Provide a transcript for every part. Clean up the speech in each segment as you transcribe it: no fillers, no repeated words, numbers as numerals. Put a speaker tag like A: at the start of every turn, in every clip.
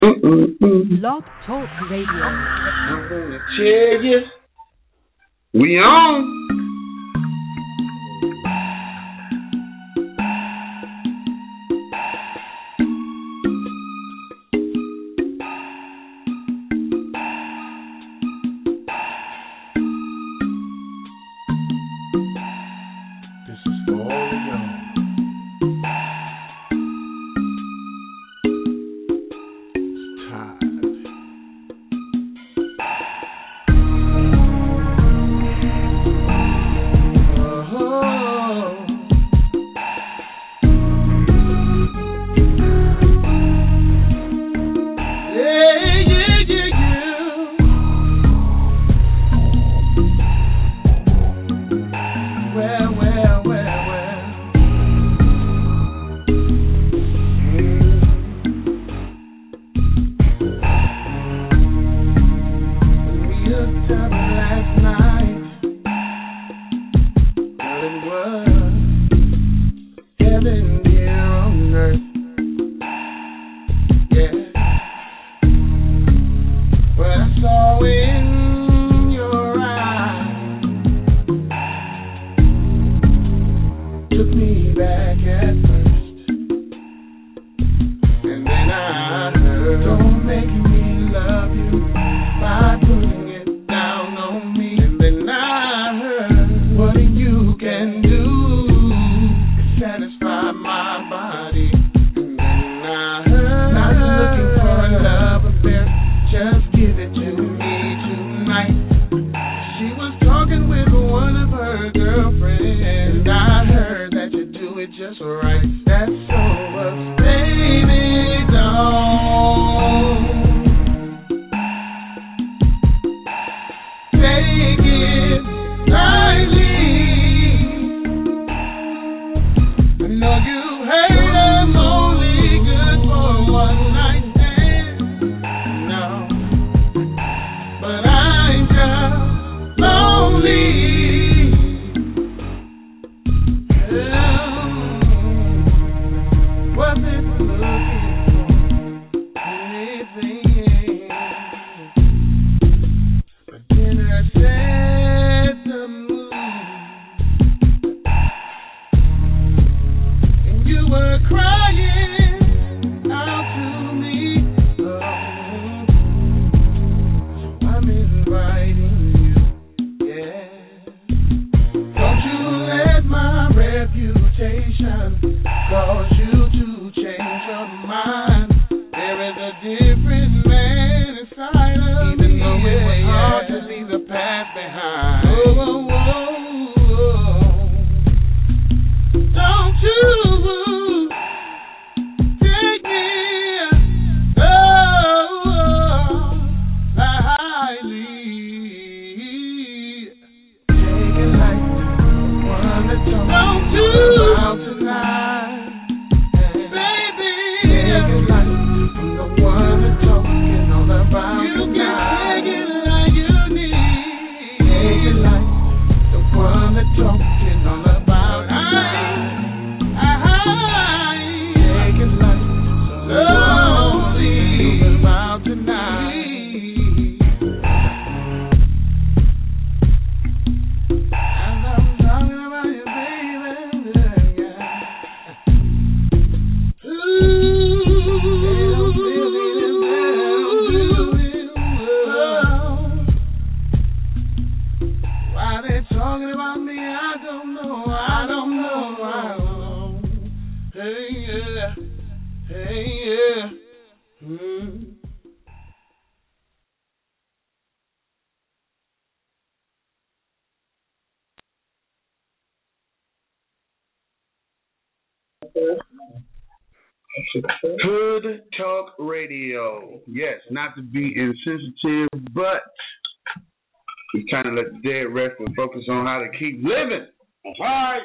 A: Blog Talk Radio.
B: I'm gonna tell you, we on. Hood Talk Radio. Yes, not to be insensitive, but we kind of let the dead rest and focus on how to keep living. All right.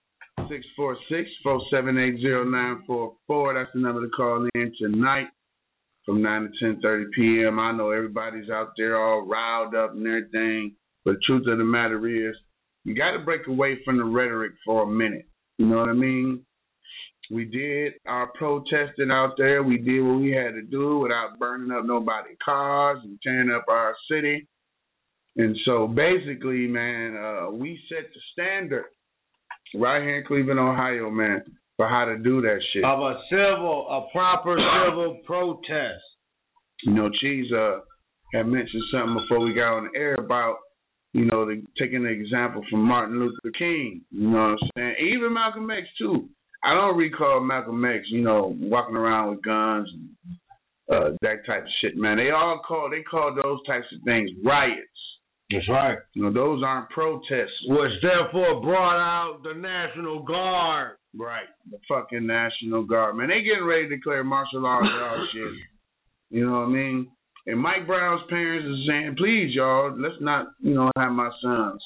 B: 646-478-0944. That's the number to call in tonight from 9 to 10:30 p.m. I know everybody's out there all riled up and everything, but the truth of the matter is you got to break away from the rhetoric for a minute. You know what I mean? We did our protesting out there. We did what we had to do without burning up nobody's cars and tearing up our city. And so basically, man, we set the standard right here in Cleveland, Ohio, man, for how to do that shit.
A: Of a proper civil protest.
B: You know, Cheese had mentioned something before we got on the air about, you know, taking the example from Martin Luther King. You know what I'm saying? Even Malcolm X, too. I don't recall Malcolm X, you know, walking around with guns and that type of shit, man. They call those types of things riots.
A: That's right.
B: You know, those aren't protests.
A: Which therefore brought out the National Guard.
B: Right. The fucking National Guard. Man, they getting ready to declare martial law and all shit. You know what I mean? And Mike Brown's parents is saying, please, y'all, let's not, you know, have my son's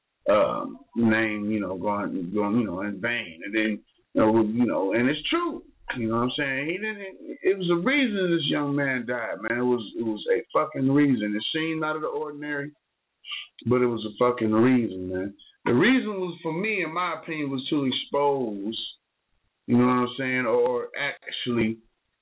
B: name, you know, going, you know, in vain. And then, you know, and it's true. You know what I'm saying? It was a reason this young man died, man. It was a fucking reason. It seemed out of the ordinary, but it was a fucking reason, man. The reason was, for me, in my opinion, was to expose, you know what I'm saying, or actually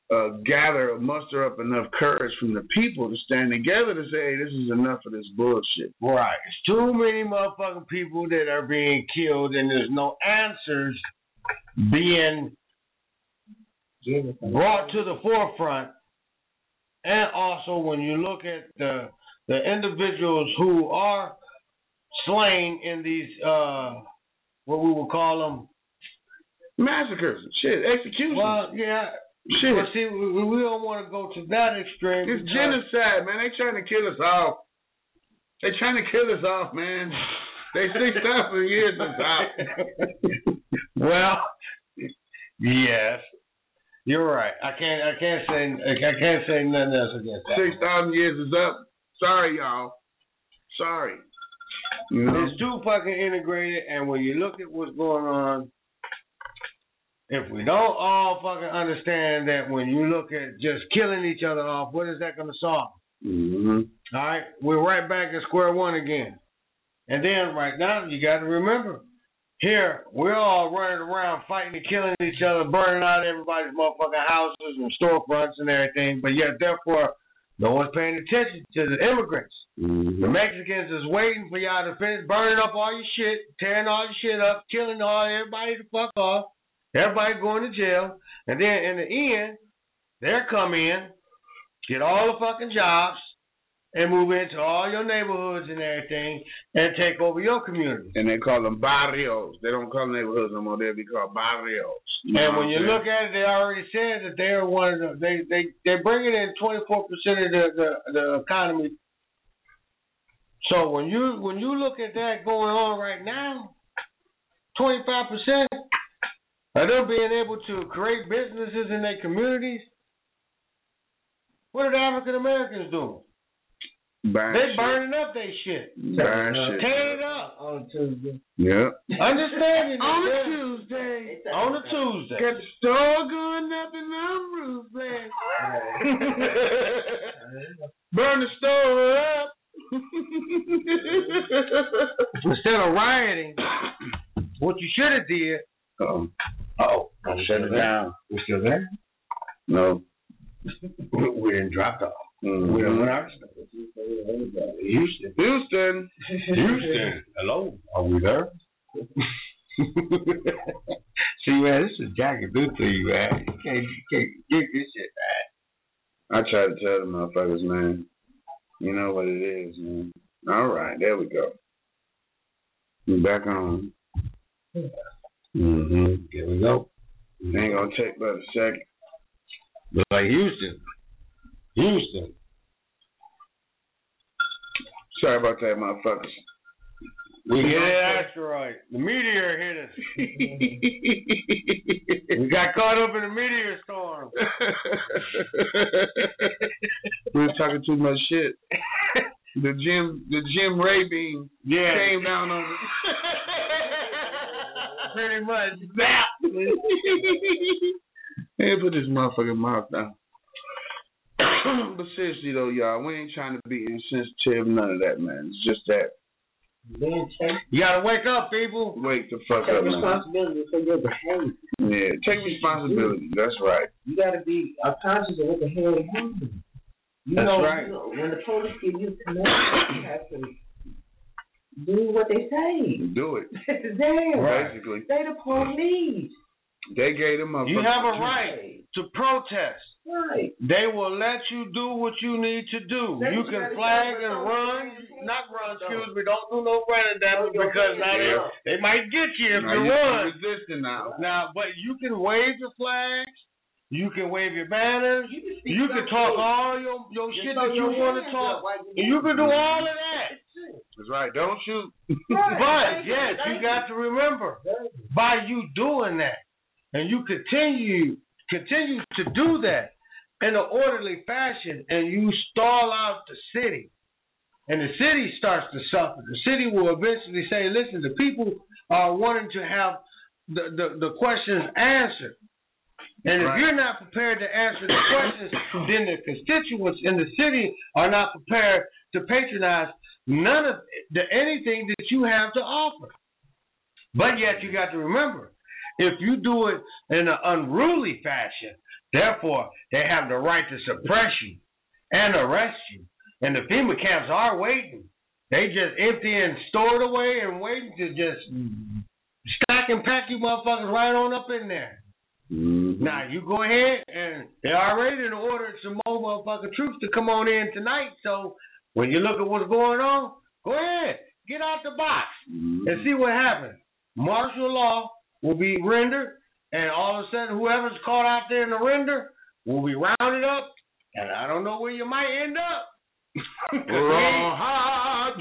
B: muster up enough courage from the people to stand together to say, hey, this is enough of this bullshit.
A: Right. It's too many motherfucking people that are being killed, and there's no answers being brought to the forefront. And also, when you look at the individuals who are slain in these, what we would call them,
B: massacres, shit, executions.
A: Well, yeah. Shit. But see, we don't want to go to that extreme.
B: It's genocide, man. They trying to kill us off. They trying to kill us off, man. They 6,000 years is out.
A: Well, yes, you're right. I can't say nothing else against that.
B: 6,000 years is up. Sorry, y'all. Sorry. You know?
A: It's too fucking integrated, and when you look at what's going on, if we don't all fucking understand that when you look at just killing each other off, what is that going to solve?
B: Mm-hmm.
A: All right? We're right back at square one again. And then right now, you got to remember, here, we're all running around fighting and killing each other, burning out everybody's motherfucking houses and storefronts and everything, but yet, therefore, no one's paying attention to the immigrants.
B: Mm-hmm.
A: The Mexicans is waiting for y'all to finish burning up all your shit, tearing all your shit up, killing everybody the fuck off. Everybody going to jail, and then in the end, they'll come in, get all the fucking jobs, and move into all your neighborhoods and everything, and take over your community.
B: And they call them barrios. They don't call them neighborhoods no more. They'll be called barrios.
A: And when you look at it, they already said that they're one of the they're bringing in 24% of the economy. So when you look at that going on right now, 25%. Are they being able to create businesses in their communities? What are the African Americans doing? They burning up their shit. Tearing it up.
C: On Tuesday.
B: Yeah.
A: Understanding
B: on a Tuesday.
A: On a Tuesday.
B: Got the store going up in numbers, man. Burn the store up.
A: Instead of rioting, what you should have did.
B: Shut it down.
A: We still there?
B: No.
A: We didn't drop off.
B: Mm-hmm.
A: We done went out. Houston. Hello. Are we there? See, man, this is Jack and do to you, man. You can't get this shit, man.
B: I try to tell the motherfuckers, man. You know what it is, man. All right, there we go. We're back on.
A: Mm-hmm. Here we go.
B: It ain't gonna take but a second.
A: But like Houston.
B: Sorry about that, motherfuckers.
A: We hit an asteroid. The meteor hit us. We got caught up in the meteor storm.
B: We were talking too much shit. The Jim Ray beam came down on us.
A: Pretty much.
B: Hey, put this motherfucking mouth down. But seriously though, y'all, we ain't trying to be insensitive, none of that, man. It's just that
A: You gotta wake up, people.
B: Wake the fuck
C: Take
B: up, man.
C: responsibility for your behavior.
B: Yeah, take responsibility. That's right.
C: You gotta be conscious of what the hell you're doing.
B: That's right.
C: You know, when the police give you command, you have to do what they say.
B: Do it.
C: Damn.
B: Basically.
C: They the police.
B: They gave them up.
A: You have a right to protest.
C: Right.
A: They will let you do what you need to do. You can flag and run. Don't do no running damage because now they might get you if you run.
B: Resisting now.
A: But you can wave the flags. You can wave your banners. You can talk all your shit that you want to talk. You can do all of that.
B: That's right. Don't shoot.
A: But yes, you got to remember, by you doing that, and you continue to do that in an orderly fashion, and you stall out the city, and the city starts to suffer. The city will eventually say, listen, the people are wanting to have the questions answered. And if you're not prepared to answer the questions, then the constituents in the city are not prepared to patronize none of anything that you have to offer. But yet you got to remember, if you do it in an unruly fashion, therefore they have the right to suppress you and arrest you. And the FEMA camps are waiting. They just empty and stored away and waiting to just stack and pack you motherfuckers right on up in there.
B: Mm-hmm.
A: Now, you go ahead, and they already ordered some more motherfucking troops to come on in tonight. So when you look at what's going on, go ahead, get out the box and see what happens. Martial law will be rendered, and all of a sudden, whoever's caught out there in the render will be rounded up, and I don't know where you might end up.
B: Raw hot.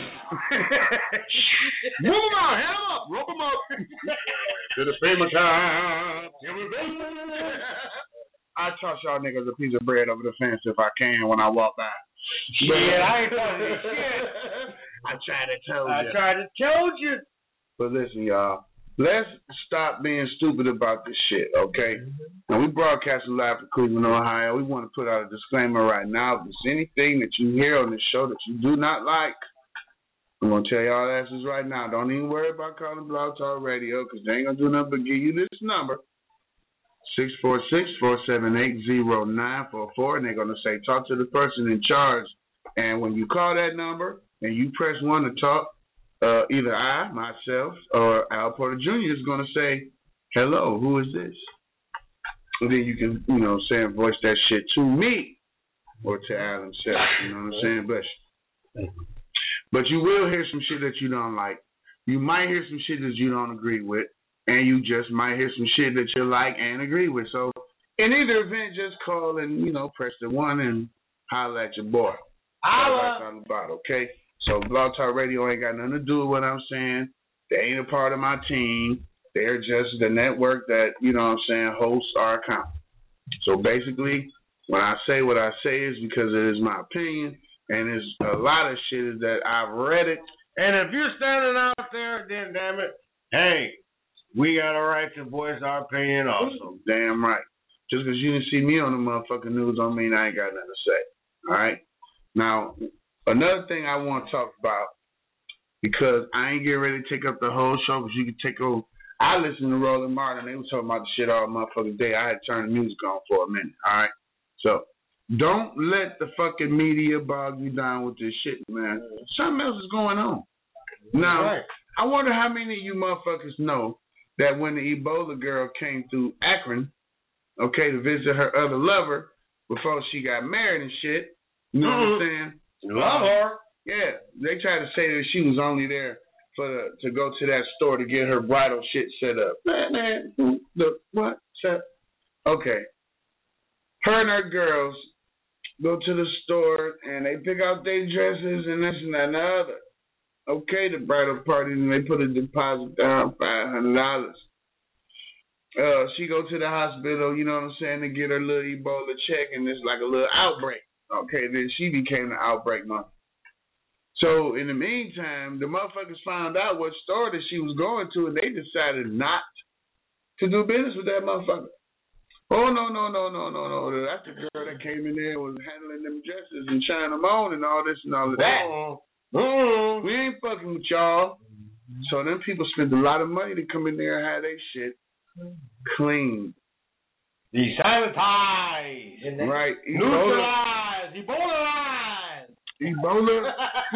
B: Move them out, hang them up, rope them up. To the FEMA camp. I toss y'all niggas a piece of bread over the fence if I can when I walk by.
A: Shit, I ain't talking shit.
B: I tried to
A: tell you.
B: But listen, y'all. Let's stop being stupid about this shit, okay? Now, we broadcasting live from Cleveland, Ohio. We want to put out a disclaimer right now. If there's anything that you hear on this show that you do not like, I'm going to tell y'all asses right now. Don't even worry about calling Blog Talk Radio because they ain't going to do nothing but give you this number, 646-478-0944, and they're going to say, talk to the person in charge. And when you call that number and you press 1 to talk, either I, myself, or Al Porter Jr. is going to say, hello, who is this? And then you can, say and voice that shit to me or to Al himself. You know what I'm saying? Bless you. But you will hear some shit that you don't like. You might hear some shit that you don't agree with. And you just might hear some shit that you like and agree with. So in either event, just call and, press the 1 and holler at your boy. Holla. Okay? So Blog Talk Radio ain't got nothing to do with what I'm saying. They ain't a part of my team. They're just the network that, hosts our account. So basically, when I say what I say is because it is my opinion, and there's a lot of shit is that I've read it.
A: And if you're standing out there, then damn it, hey, we got a right to voice our opinion also.
B: Damn right. Just because you didn't see me on the motherfucking news don't mean I ain't got nothing to say. All right? Now, another thing I want to talk about, because I ain't getting ready to take up the whole show, because you can take over. I listened to Roland Martin. They was talking about the shit all motherfucking day. I had to turn the music on for a minute. All right? So, don't let the fucking media bog you down with this shit, man. Something else is going on. Now, I wonder how many of you motherfuckers know that when the Ebola girl came through Akron, okay, to visit her other lover before she got married and shit, you know what I'm saying?
A: Love her.
B: Yeah, they tried to say that she was only there to go to that store to get her bridal shit set up. Man, what? Okay. Her and her girls go to the store and they pick out their dresses and this and that and the other. Okay, the bridal party, and they put a deposit down, $500. She go to the hospital, you know what I'm saying, to get her little Ebola check, and it's like a little outbreak. Okay, then she became the outbreak mom. So in the meantime, the motherfuckers found out what store that she was going to, and they decided not to do business with that motherfucker. Oh, no. That's the girl that came in there and was handling them dresses and trying them on and all this and all of that. We ain't fucking with y'all. So them people spend a lot of money to come in there and have their shit clean.
A: Desanitized.
B: Right.
A: Neutralized. Ebola-ized.
B: Ebola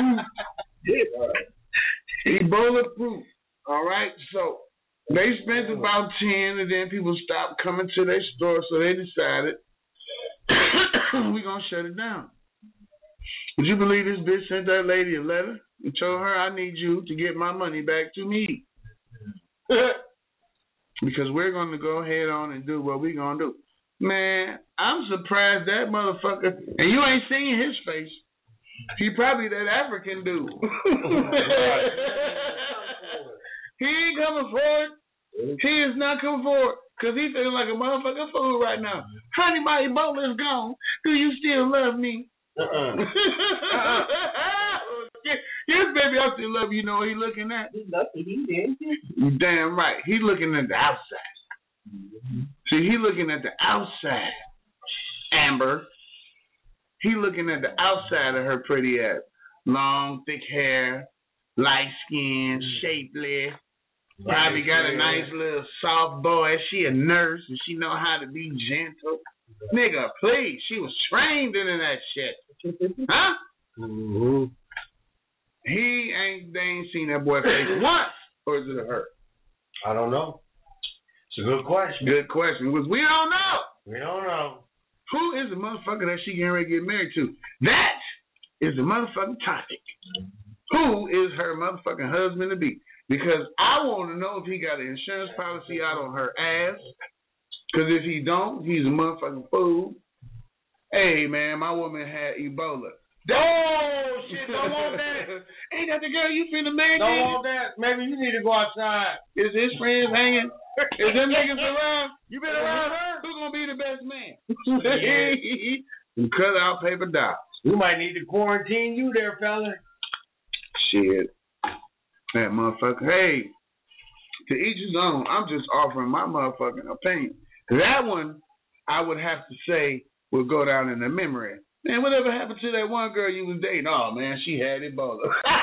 B: proof. All right. So they spent about 10, and then people stopped coming to their store, so they decided we're going to shut it down. Would you believe this bitch sent that lady a letter and told her, I need you to get my money back to me? Because we're going to go ahead on and do what we're going to do. Man, I'm surprised that motherfucker, and you ain't seen his face. He probably that African dude. He ain't coming forward. He is not coming forward because he's feeling like a motherfucking fool right now. Honey, my Ebola is gone. Do you still love me? Yes, baby, I still love you. You know what he looking at?
C: He's lucky he did.
B: You damn right. He looking at the outside. See, he looking at the outside, Amber. He looking at the outside of her pretty ass. Long, thick hair, light skin, shapely. Probably got a nice little soft voice. She a nurse and she know how to be gentle. Nigga, please. She was trained in that shit. Huh?
A: Mm-hmm.
B: They ain't seen that boy face once. Or is it a her?
A: I don't know. It's a good question.
B: Good question. Because we don't know.
A: We don't know.
B: Who is the motherfucker that she getting ready to get married to? That is the motherfucking topic. Who is her motherfucking husband to be? Because I want to know if he got an insurance policy out on her ass. Because if he don't, he's a motherfucking fool. Hey, man, my woman had Ebola.
A: Oh, shit, don't want that.
B: Ain't that the girl you finna marry?
A: Don't want that. Maybe you need to go outside.
B: Is his friends hanging? Is them niggas around?
A: You been around her?
B: Who's gonna be the best man? And cut out paper dolls.
A: We might need to quarantine you there, fella.
B: Shit. That motherfucker. Hey, to each his own. I'm just offering my motherfucking opinion. That one, I would have to say, will go down in the memory. Man, whatever happened to that one girl you was dating? Oh, man, she had Ebola.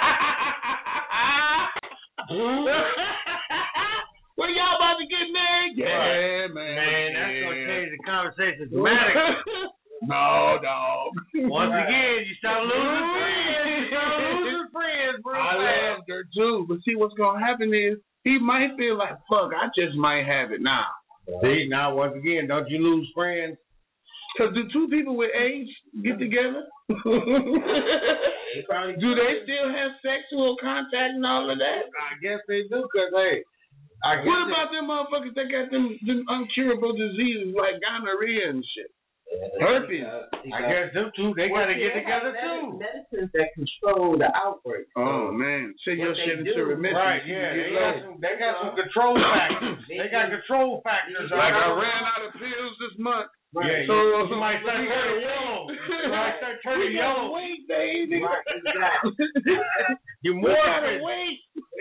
B: Well, y'all about to get married? Yeah, man.
A: Man, that's going to change the conversation dramatically.
B: No, dog.
A: Once again, you start losing friends. You start losing friends, bro.
B: I loved her, too. But see, what's going to happen is he might feel like, fuck, I just might have it now.
A: See, now, once again, don't you lose friends?
B: Because do two people with AIDS get together? Do they still have sexual contact and all of that?
A: I guess they do, because, hey.
B: What about them motherfuckers that got them uncurable diseases like gonorrhea and shit? Herpes.
A: I guess them two, they got to get together, too.
C: Medicines that control the outbreak.
B: Oh, man. Send your shit into remission.
A: Right, yeah. They got some control factors. They got control factors.
B: Like I ran out of pills this month.
A: Right.
B: So
A: you might start turning yellow.
B: We gotta wait, baby.
C: Right, exactly.
B: You more gotta wait.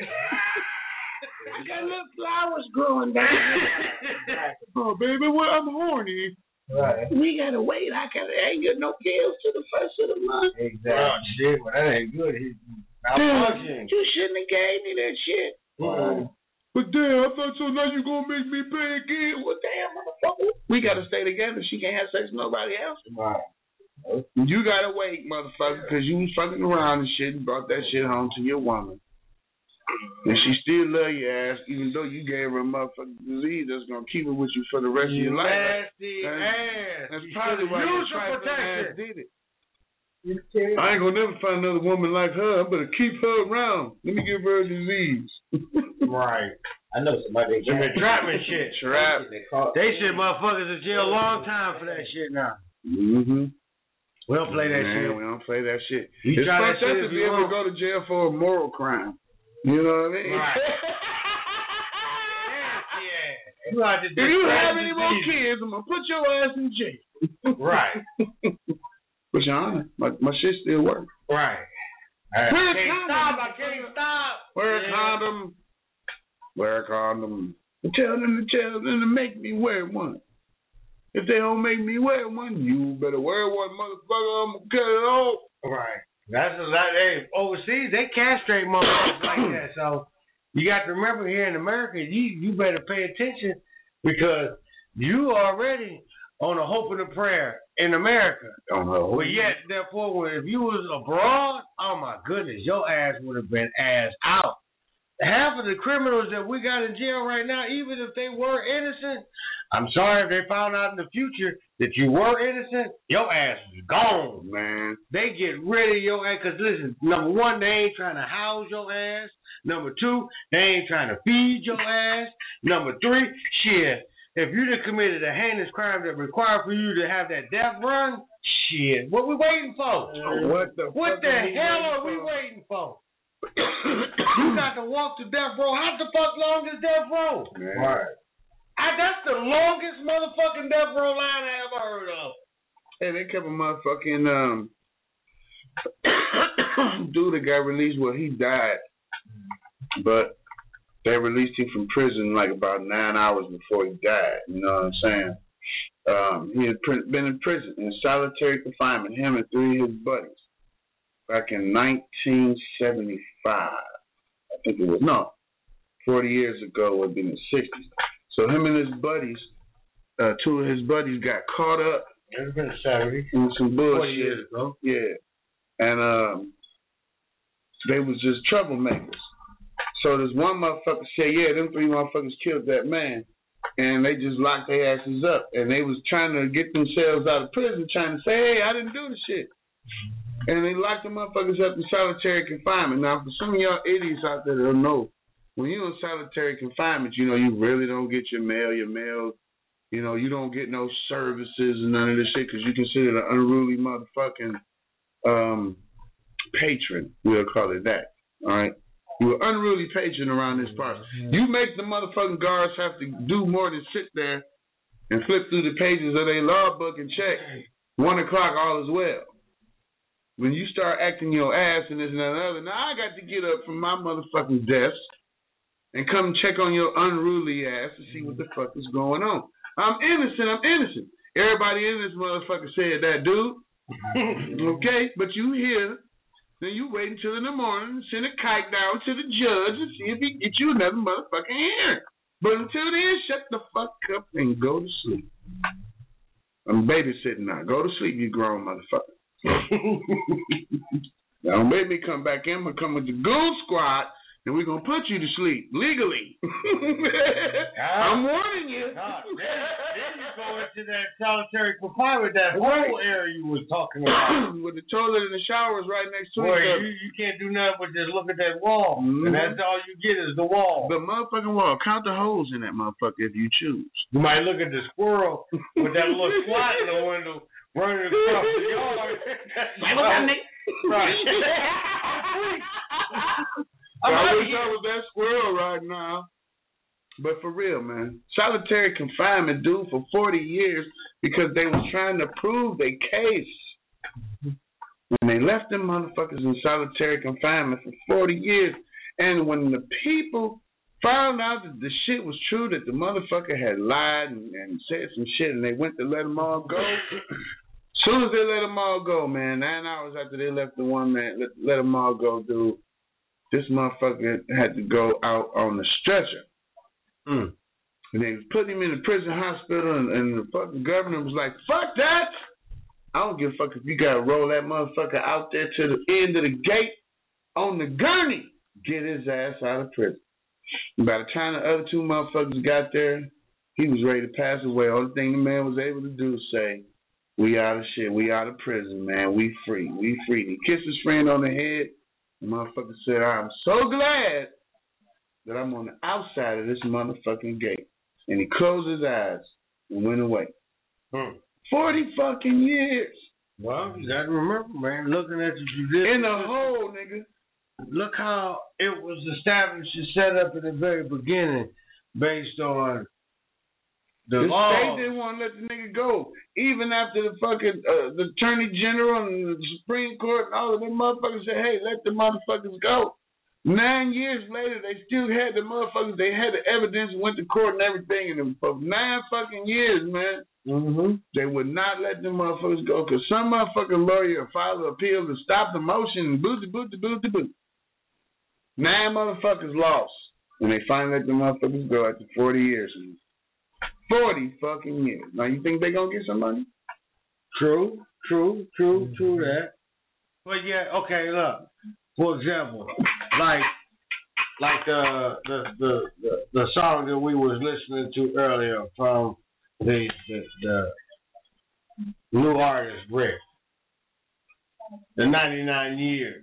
B: I got little flowers growing down. Oh, baby, well, I'm horny.
A: Right.
B: We gotta wait. I ain't get no pills to the first of the month.
A: Exactly. Oh, shit, well, that ain't good. He's malfunctioning.
B: You shouldn't have gave me that shit. But damn, I thought so. Now you gonna make me pay again? Well, damn, motherfucker. We gotta stay together. She can't have sex with nobody else.
A: Right.
B: You gotta wait, motherfucker, because you was fucking around and shit and brought that shit home to your woman. And she still love your ass, even though you gave her a motherfucking disease that's gonna keep her with you for the rest of your life.
A: Nasty ass.
B: That's probably why your trifling ass did it. I ain't gonna never find another woman like her. I better keep her around. Let me give her a disease.
A: Right.
C: I know somebody.
A: Some entrapment shit.
B: Trap.
A: They shit motherfuckers in jail a long time for that shit now.
B: Mm-hmm.
A: We don't play that shit.
B: We don't play that shit.
A: You
B: it's
A: try
B: fucked
A: that
B: up
A: shit
B: to be able to go to jail for a moral crime. You know what I mean?
A: Right.
B: If you have any more kids, I'm gonna put your ass in jail.
A: Right.
B: But your honor, my shit still works.
A: Right. I can't stop.
B: Wear a condom. Wear a condom. Tell them to make me wear one. If they don't make me wear one, you better wear one, motherfucker. I'm gonna cut it off.
A: Right. That's a lot. Hey, overseas they castrate motherfuckers like that. So you got to remember here in America, you better pay attention because you already on a hope and a prayer in America. But yet, therefore, if you was abroad, oh my goodness, your ass would have been ass out. Half of the criminals that we got in jail right now, even if they were innocent, I'm sorry if they found out in the future that you were innocent, your ass is gone, man. They get rid of your ass because, listen, number one, they ain't trying to house your ass. Number two, they ain't trying to feed your ass. Number three, shit, if you done committed a heinous crime that required for you to have that death run, shit, what we waiting for?
B: What the
A: hell are we waiting for? You got to walk to death row. How the fuck long is death row?
B: Right.
A: That's the longest motherfucking death row line I ever heard of.
B: Hey, they kept a motherfucking dude that got released. Well, he died, but they released him from prison like about 9 hours before he died. You know what I'm saying? He had been in prison in solitary confinement. Him and 3 of his buddies. Back in 1975, I think it was. No, 40 years ago, it would be in the 60s. So him and his buddies, 2 of his buddies got caught up
A: It's been 70.
B: in some
A: 40 years
B: bullshit.
A: ago.
B: Yeah. And they was just troublemakers. So this one motherfucker said, yeah, them 3 motherfuckers killed that man. And they just locked their asses up. And they was trying to get themselves out of prison, trying to say, hey, I didn't do the shit. And they locked the motherfuckers up in solitary confinement. Now, for some of y'all idiots out there that don't know, when you're in solitary confinement, you know, you really don't get your mail, you know, you don't get no services and none of this shit because you're considered an unruly motherfucking patron. We'll call it that. All right? You're an unruly patron around this part. You make the motherfucking guards have to do more than sit there and flip through the pages of their law book and check 1 o'clock, all is well. When you start acting your ass and this and that and other, now I got to get up from my motherfucking desk and come check on your unruly ass to see what the fuck is going on. I'm innocent. Everybody in this motherfucker said that, dude. Okay? But you here, then you wait until in the morning, send a kite down to the judge and see if he get you another motherfucking hearing. But until then, shut the fuck up and go to sleep. I'm babysitting now. Go to sleep, you grown motherfucker. Now don't make me come back in. I'm going to come with the goon squad and we're going to put you to sleep legally. I'm warning you.
A: Then you go into that solitary confinement, that whole area you was talking about.
B: With the toilet and the showers right next to
A: Boy,
B: each other.
A: you can't do nothing but just look at that wall.
B: Mm-hmm.
A: And that's all you get is the wall.
B: The motherfucking wall. Count the holes in that motherfucker if you choose.
A: You might look at the squirrel with that little slot in the window running across the yard. Right.
B: I wish I was that squirrel right now. But for real, man, solitary confinement, dude, for 40 years because they was trying to prove their case. When they left them motherfuckers in solitary confinement for 40 years, and when the people found out that the shit was true, that the motherfucker had lied and said some shit, and they went to let them all go. As soon as they let them all go, man, 9 hours after they left the one man, let them all go, dude, this motherfucker had to go out on the stretcher. And they put him in the prison hospital, and the fucking governor was like, fuck that! I don't give a fuck if you gotta roll that motherfucker out there to the end of the gate on the gurney. Get his ass out of prison. And by the time the other 2 motherfuckers got there, he was ready to pass away. Only thing the man was able to do was say, we out of shit. We out of prison, man. We free. We free. He kissed his friend on the head. The motherfucker said, I'm so glad that I'm on the outside of this motherfucking gate. And he closed his eyes and went away. 40 fucking years.
A: Well, you got to remember, man, looking at the judicial
B: in the hole, nigga.
A: Look how it was established and set up at the very beginning based on the law.
B: They didn't want to let the nigga go. Even after the fucking the Attorney General and the Supreme Court and all of them motherfuckers said, hey, let the motherfuckers go. 9 years later, they still had the motherfuckers. They had the evidence and went to court and everything. And for 9 fucking years, man. They would not let them motherfuckers go because some motherfucking lawyer filed an appeal to stop the motion and boot. 9 motherfuckers lost. And they finally let the motherfuckers go after 40 years. 40 fucking years. Now you think they gonna get some money?
A: True that. But yeah, okay, look. For example, like the song that we was listening to earlier from the new artist Rick, the 99 years.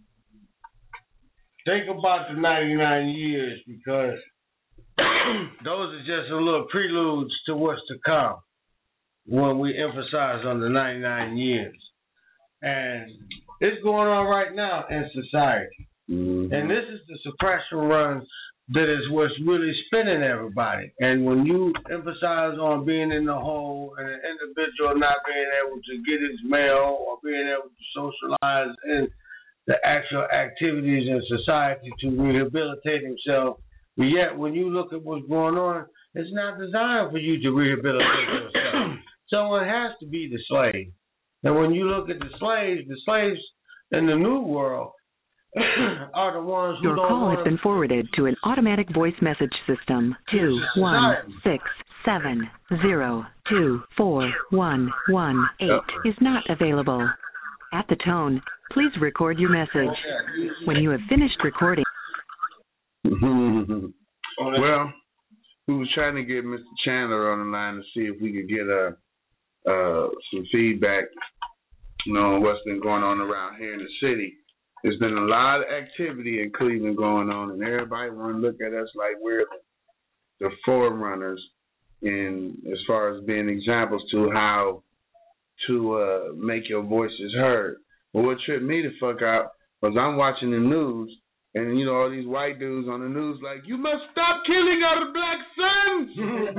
A: Think about the 99 years because those are just a little preludes to what's to come when we emphasize on the 99 years. And it's going on right now in society. And this is the suppression run that is what's really spinning everybody. And when you emphasize on being in the hole and an individual not being able to get his mail or being able to socialize in the actual activities in society to rehabilitate himself, but yet when you look at what's going on, it's not designed for you to rehabilitate yourself. So it has to be the slave. And when you look at the slaves in the new world are the ones who
D: Your
A: don't
D: call
A: want
D: has been forwarded to an automatic voice message system. 21670241118 is not available. At the tone, please record your message. When you have finished recording.
B: Well, we was trying to get Mr. Chandler on the line to see if we could get some feedback, on what's been going on around here in the city. There's been a lot of activity in Cleveland going on, and everybody want to look at us like we're the forerunners in as far as being examples to how to make your voices heard. But what tripped me the fuck out was I'm watching the news, and all these white dudes on the news like, you must stop killing our black sons.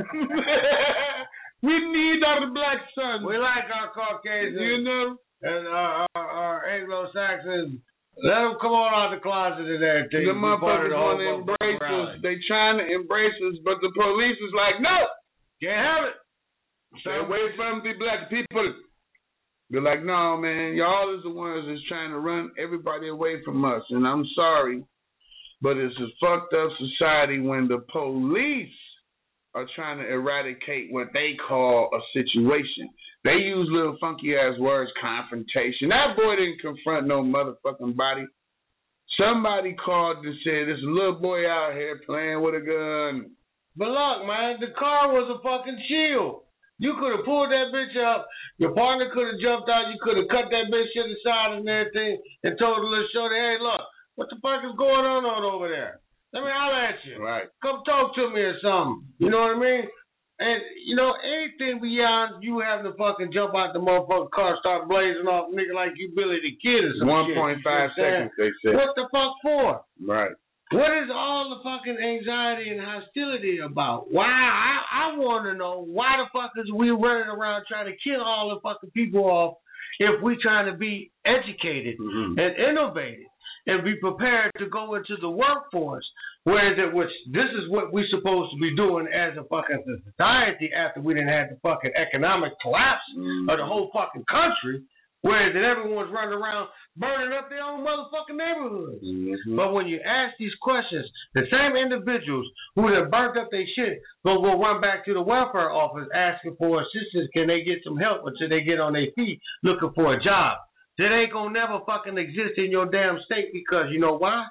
B: We need our black sons.
A: We like our Caucasians, and our Anglo-Saxons. Let them come on out the closet and everything.
B: The motherfuckers want to embrace us. They trying to embrace us, but the police is like, no,
A: can't have it.
B: Stay away from the black people. They're like, no, man, y'all is the ones that's trying to run everybody away from us. And I'm sorry, but it's a fucked up society when the police are trying to eradicate what they call a situation. They use little funky ass words, confrontation. That boy didn't confront no motherfucking body. Somebody called and said, there's a little boy out here playing with a gun.
A: But look, man, the car was a fucking shield. You could have pulled that bitch up. Your partner could have jumped out. You could have cut that bitch to the side and everything and told the little shorty, hey, look, what the fuck is going on over there? Let me holler at you.
B: Right.
A: Come talk to me or something. You know what I mean? And, anything beyond you having to fucking jump out the motherfucking car, start blazing off nigga like you Billy the Kid or some
B: 1.5 seconds, they said.
A: What the fuck for?
B: Right.
A: What is all the fucking anxiety and hostility about? Why? I want to know why the fuck is we running around trying to kill all the fucking people off if we trying to be educated and innovative and be prepared to go into the workforce, which this is what we're supposed to be doing as a fucking society after we didn't have the fucking economic collapse of the whole fucking country, whereas everyone's running around burning up their own motherfucking neighborhoods. But when you ask these questions, the same individuals who have burnt up their shit will run back to the welfare office asking for assistance. Can they get some help until they get on their feet looking for a job? That ain't gonna never fucking exist in your damn state because you know why?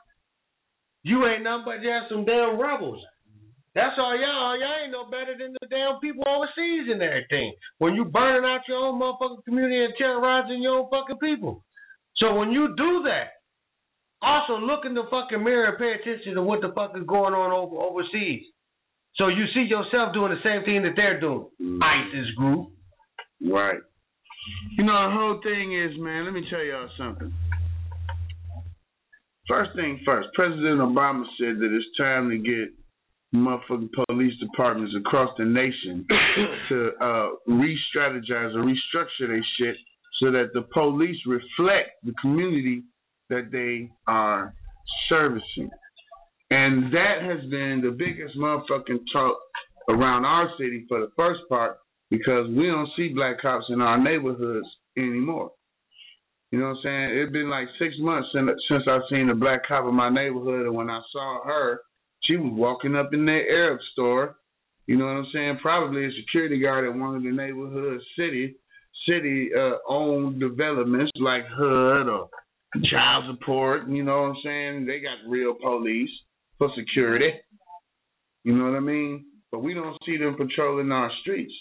A: You ain't nothing but just some damn rebels. That's all y'all. Y'all ain't no better than the damn people overseas and everything. When you burning out your own motherfucking community and terrorizing your own fucking people. So when you do that, also look in the fucking mirror and pay attention to what the fuck is going on overseas. So you see yourself doing the same thing that they're doing. ISIS group.
B: Right. The whole thing is, man, let me tell y'all something. First thing first, President Obama said that it's time to get motherfucking police departments across the nation to re-strategize or restructure their shit so that the police reflect the community that they are servicing. And that has been the biggest motherfucking talk around our city for the first part because we don't see black cops in our neighborhoods anymore. You know what I'm saying? It's been like 6 months since I've seen a black cop in my neighborhood, and when I saw her, she was walking up in the Arab store. You know what I'm saying? Probably a security guard at one of the neighborhood city-owned developments like HUD or child support. You know what I'm saying? They got real police for security. You know what I mean? But we don't see them patrolling our streets.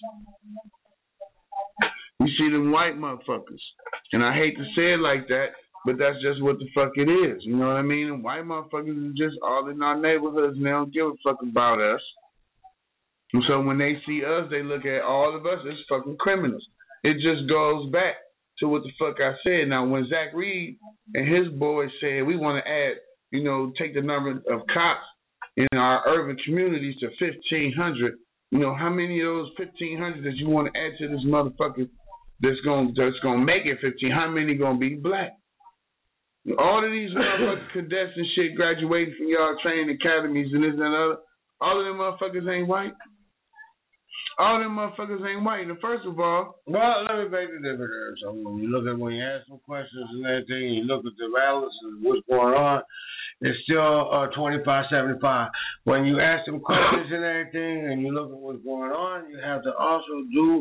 B: We see them white motherfuckers. And I hate to say it like that, but that's just what the fuck it is. You know what I mean? And white motherfuckers are just all in our neighborhoods and they don't give a fuck about us. And so when they see us, they look at all of us as fucking criminals. It just goes back to what the fuck I said. Now, when Zach Reed and his boys said we want to add, take the number of cops in our urban communities to 1,500, how many of those 1,500 that you want to add to this motherfucker that's gonna make it 15? How many gonna be black? All of these motherfucking cadets and shit graduating from y'all training academies and this and other, all of them motherfuckers ain't white. All of them motherfuckers ain't white. And first of all,
A: well, let me make the difference there. So when you ask some questions and everything, you look at the balance and what's going on, it's still 25-75. When you ask them questions and everything, and you look at what's going on, you have to also do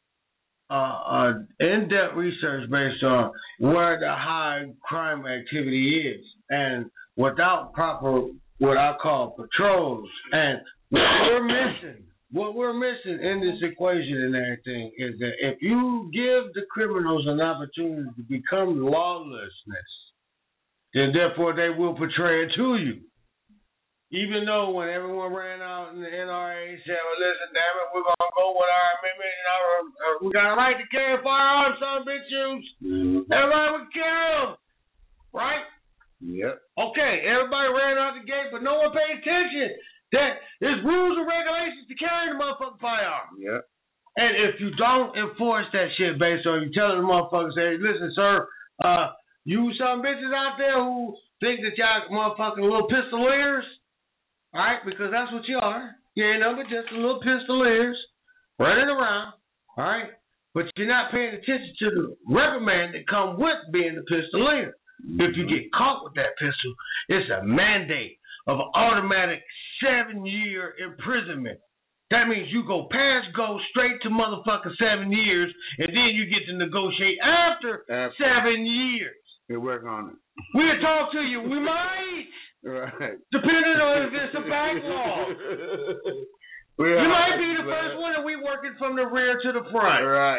A: in-depth research based on where the high crime activity is, and without proper what I call patrols, and what we're missing in this equation and everything is that if you give the criminals an opportunity to become lawlessness, then therefore they will portray it to you. Even though when everyone ran out in the NRA said, well, listen, damn it, we're going to go with our amendment and we got a right to carry firearms, son, bitches. Everybody would carry them. Right?
B: Yep.
A: Okay, everybody ran out the gate, but no one paid attention. That there's rules and regulations to carry the motherfucking firearm.
B: Yep.
A: And if you don't enforce that shit based on you telling the motherfuckers, hey, listen, sir, you some bitches out there who think that y'all motherfucking little pistoliers, all right, because that's what you are. You ain't nothing but just a little pistoliers running around, all right? But you're not paying attention to the reprimand that come with being a pistolier. If you get caught with that pistol, it's a mandate of an automatic 7-year imprisonment. That means you go straight to motherfucking 7 years, and then you get to negotiate after 7 years.
B: They work on it.
A: We'll talk to you. We might.
B: Right.
A: Depending on if it's a backlog. You might be the first one, and we working from the rear to the front.
B: Right.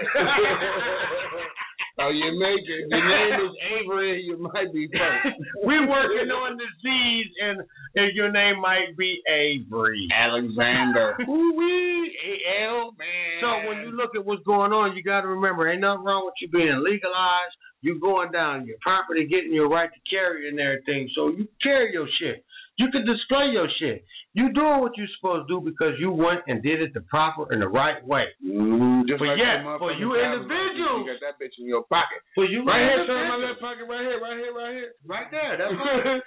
B: Oh, you make it. Your name is Avery. You might be first.
A: We working on the Z's, and your name might be Avery
B: Alexander.
A: Ooh-wee.
B: Man.
A: So when you look at what's going on, you got to remember, ain't nothing wrong with you being legalized. You going down your property, getting your right to carry and everything. So you carry your shit. You can display your shit. You doing what you're supposed to do because you went and did it the proper and the right way.
B: Just
A: but
B: like
A: yet, for you individuals,
B: you got that bitch in your pocket.
A: For you
B: right here, sir, in my left pocket, right here.
A: Right there. That's right.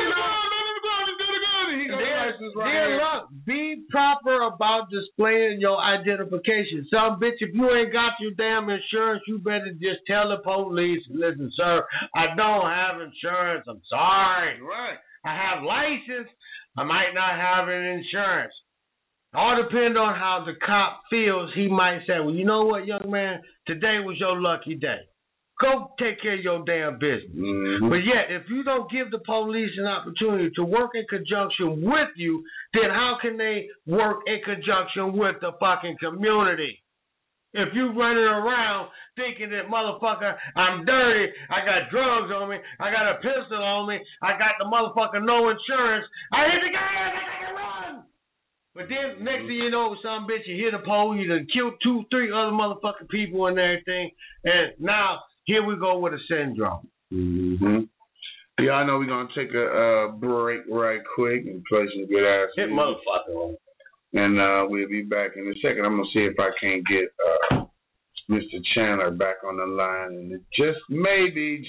A: Look, be proper about displaying your identification. Some bitch, if you ain't got your damn insurance, you better just tell the police, listen, sir, I don't have insurance. I'm sorry.
B: Right.
A: I have license. I might not have an insurance. All depend on how the cop feels. He might say, well, you know what, young man? Today was your lucky day. Go take care of your damn business.
B: Mm-hmm.
A: But yet, if you don't give the police an opportunity to work in conjunction with you, then how can they work in conjunction with the fucking community? If you running around thinking that, motherfucker, I'm dirty, I got drugs on me, I got a pistol on me, I got the motherfucker no insurance, I hit the gas, I gotta run. But then next thing you know, some bitch, you hit a pole, you done killed 2-3 other motherfucking people and everything, and now here we go with a syndrome.
B: Mm-hmm. Y'all know we're going to take a break right quick and play some good ass
A: hit motherfucker.
B: And we'll be back in a second. I'm going to see if I can get Mr. Chandler back on the line. And just maybe,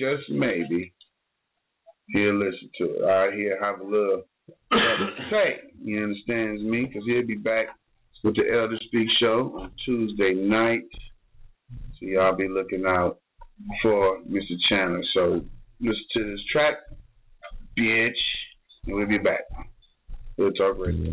B: he'll listen to it. All right, he'll have a little say. He understands me because he'll be back with the Elder Speak Show on Tuesday night. So y'all be looking out for Mr. Chandler. So listen to this track, bitch, and we'll be back. We'll talk radio.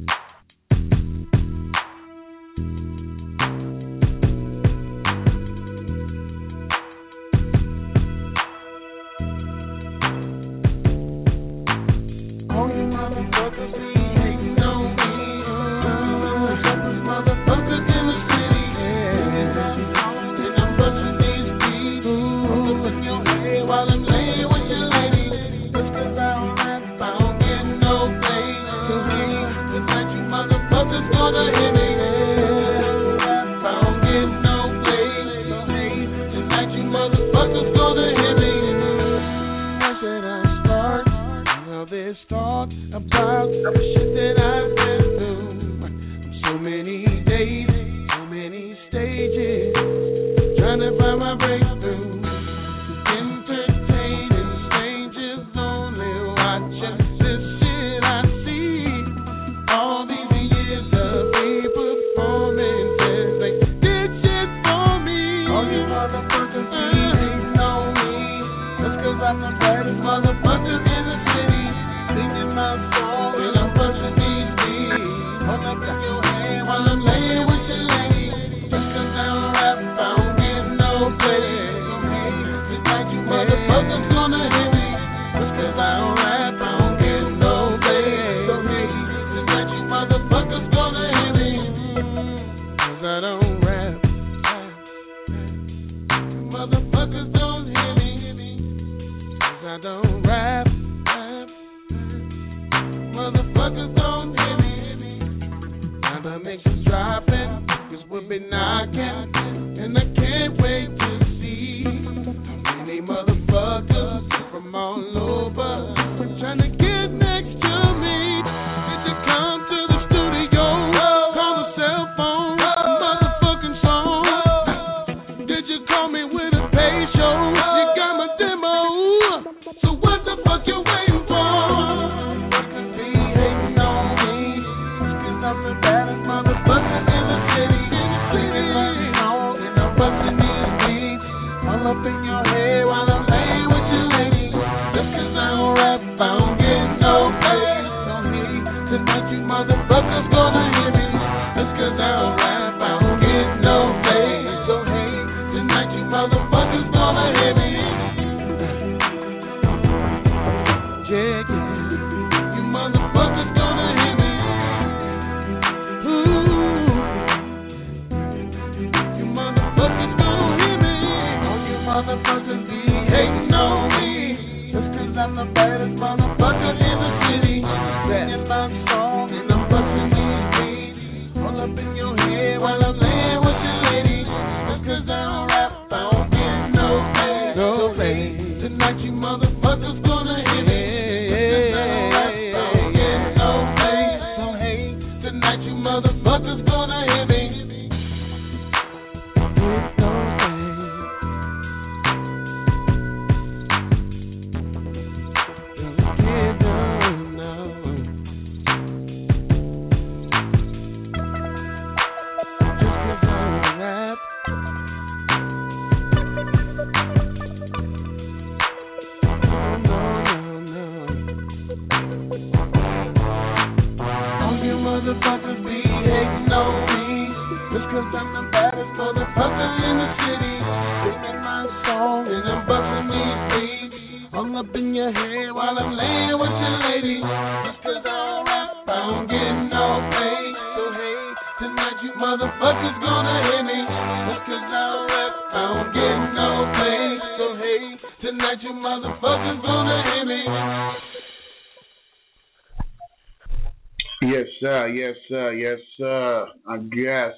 B: Yes, sir. I guess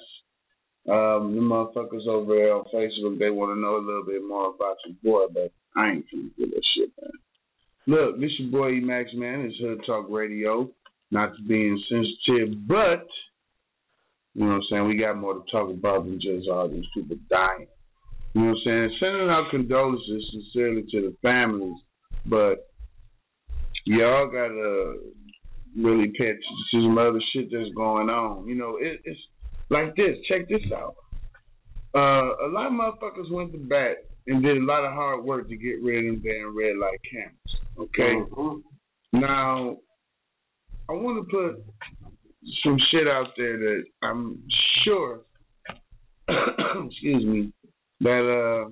B: the motherfuckers over there on Facebook, they want to know a little bit more about your boy, but I ain't finna do that shit, man. Look, this your boy E-Max, man. It's Hood Talk Radio. Not to be insensitive, but, you know what I'm saying, we got more to talk about than just all these people dying. You know what I'm saying? Sending out condolences sincerely to the families, but y'all gotta really pay attention to some other shit that's going on. You know, it's like this. Check this out. A lot of motherfuckers went to bat and did a lot of hard work to get rid of them damn red light cameras. Okay? Mm-hmm. Now, I want to put some shit out there that I'm sure, excuse me, that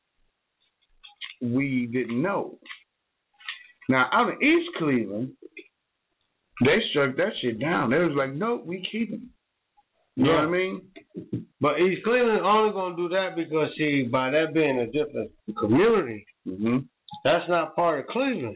B: we didn't know. Now, out in East Cleveland, they struck that shit down. They was like, nope, we keep them. You know what I mean?
A: But East Cleveland only going to do that because, see, by that being a different community, that's not part of Cleveland.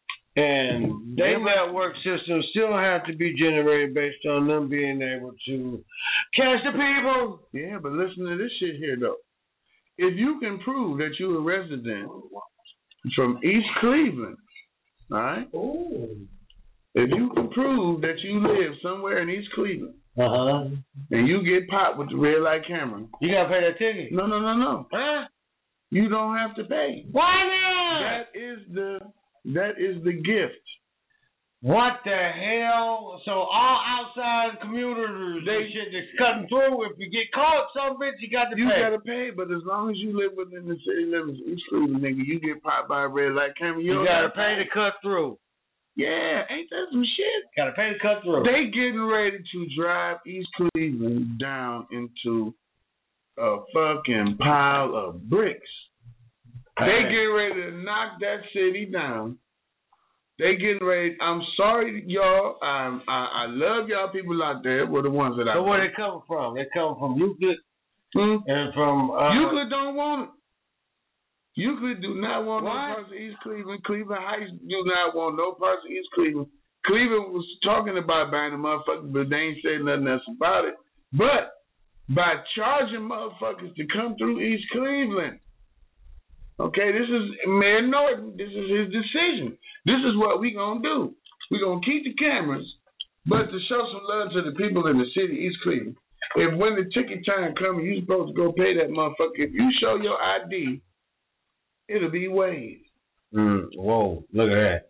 A: And their network system still have to be generated based on them being able to catch the people.
B: Yeah, but listen to this shit here, though. If you can prove that you're a resident from East Cleveland, all right? Ooh. If you can prove that you live somewhere in East Cleveland, and you get popped with the red light camera,
A: you gotta pay that ticket.
B: No.
A: Huh?
B: You don't have to pay.
A: Why not?
B: That is the gift.
A: What the hell? So all outside commuters, they shit that's cutting through. If you get caught, some bitch, you got to pay.
B: You gotta pay, but as long as you live within the city limits of East Cleveland, nigga, you get popped by a red light camera.
A: You gotta pay to cut through.
B: Yeah, ain't that some shit?
A: Gotta pay to cut through.
B: They getting ready to drive East Cleveland down into a fucking pile of bricks. They getting ready to knock that city down. They getting ready. I'm sorry, y'all. I love y'all people out there. We're the ones that I.
A: So where they coming from? They coming from Euclid and from
B: Euclid don't want it. Euclid do not want no parts of East Cleveland. Cleveland Heights do not want no parts of East Cleveland. Cleveland was talking about buying the motherfuckers, but they ain't saying nothing else about it. But by charging motherfuckers to come through East Cleveland, okay, this is Mayor Norton. This is his decision. This is what we gonna do. We gonna keep the cameras, but to show some love to the people in the city, East Cleveland. If when the ticket time comes, you supposed to go pay that motherfucker. If you show your ID, it'll be waived.
A: Whoa, look at that.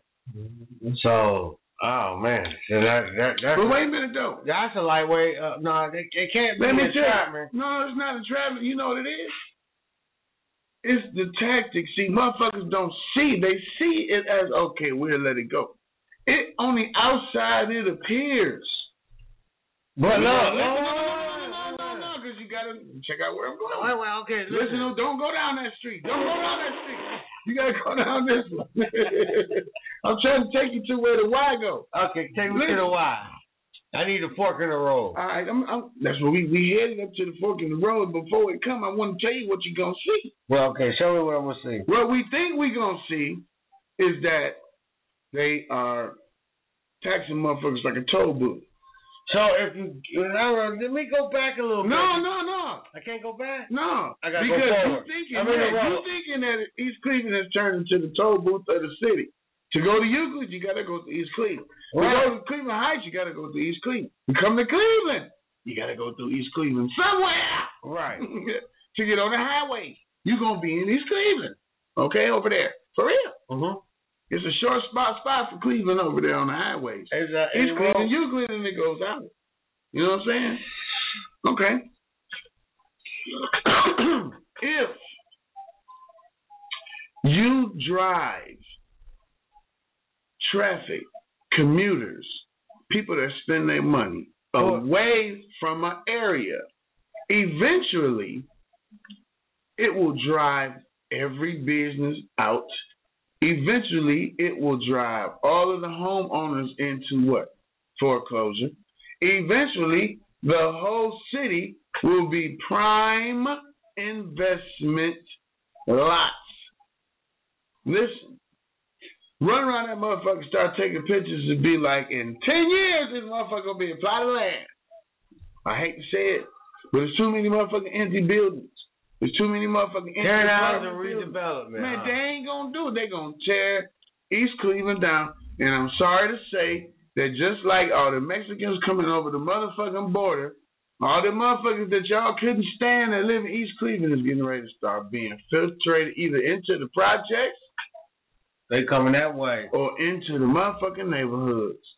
A: So, oh man, so that's.
B: But wait a minute though.
A: That's a lightweight. No, it can't be a trap, man.
B: No, it's not a trap. You know what it is? It's the tactic. See, motherfuckers don't see. They see it as, okay, we'll let it go. It on the outside, it appears.
A: But no,
B: because you got to check out where I'm going.
A: Well, okay.
B: Listen, don't go down that street. Don't go down that street. You got to go down this one. I'm trying to take you to where the Y go.
A: Okay, take me to the Y. I need a fork in the road.
B: All right, that's what we headed up to the fork in the road. Before it come, I want to tell you what you're going to see.
A: Well, okay, show me what I'm going to see.
B: What we think we're going to see is that they are taxing motherfuckers like a toll booth.
A: So let me go back a little bit.
B: No.
A: I can't go back?
B: No.
A: I got to go forward.
B: You're thinking that East Cleveland has turned into the toll booth of the city. To go to Euclid, you got to go to East Cleveland. Right. To go to Cleveland Heights, you got to go to East Cleveland. You come to Cleveland, you got to go through East Cleveland somewhere.
A: Right.
B: To get on the highway. You're going to be in East Cleveland. Okay, over there. For real. Mm-hmm. It's a short spot for Cleveland over there on the highways. East Cleveland, Euclid, and it goes out. You know what I'm saying? Okay. If you drive traffic, commuters, people that spend their money away from an area, eventually it will drive every business out. Eventually it will drive all of the homeowners into what? Foreclosure. Eventually the whole city will be prime investment lots. Listen. Run around that motherfucker, start taking pictures and be like, in 10 years, this motherfucker gonna be a plot of land. I hate to say it, but there's too many motherfucking empty buildings. There's too many motherfucking empty
A: redevelopment.
B: Man, they ain't gonna do it. They gonna tear East Cleveland down. And I'm sorry to say that just like all the Mexicans coming over the motherfucking border, all the motherfuckers that y'all couldn't stand that live in East Cleveland is getting ready to start being filtrated either into the projects.
A: They coming that way.
B: Or into the motherfucking neighborhoods.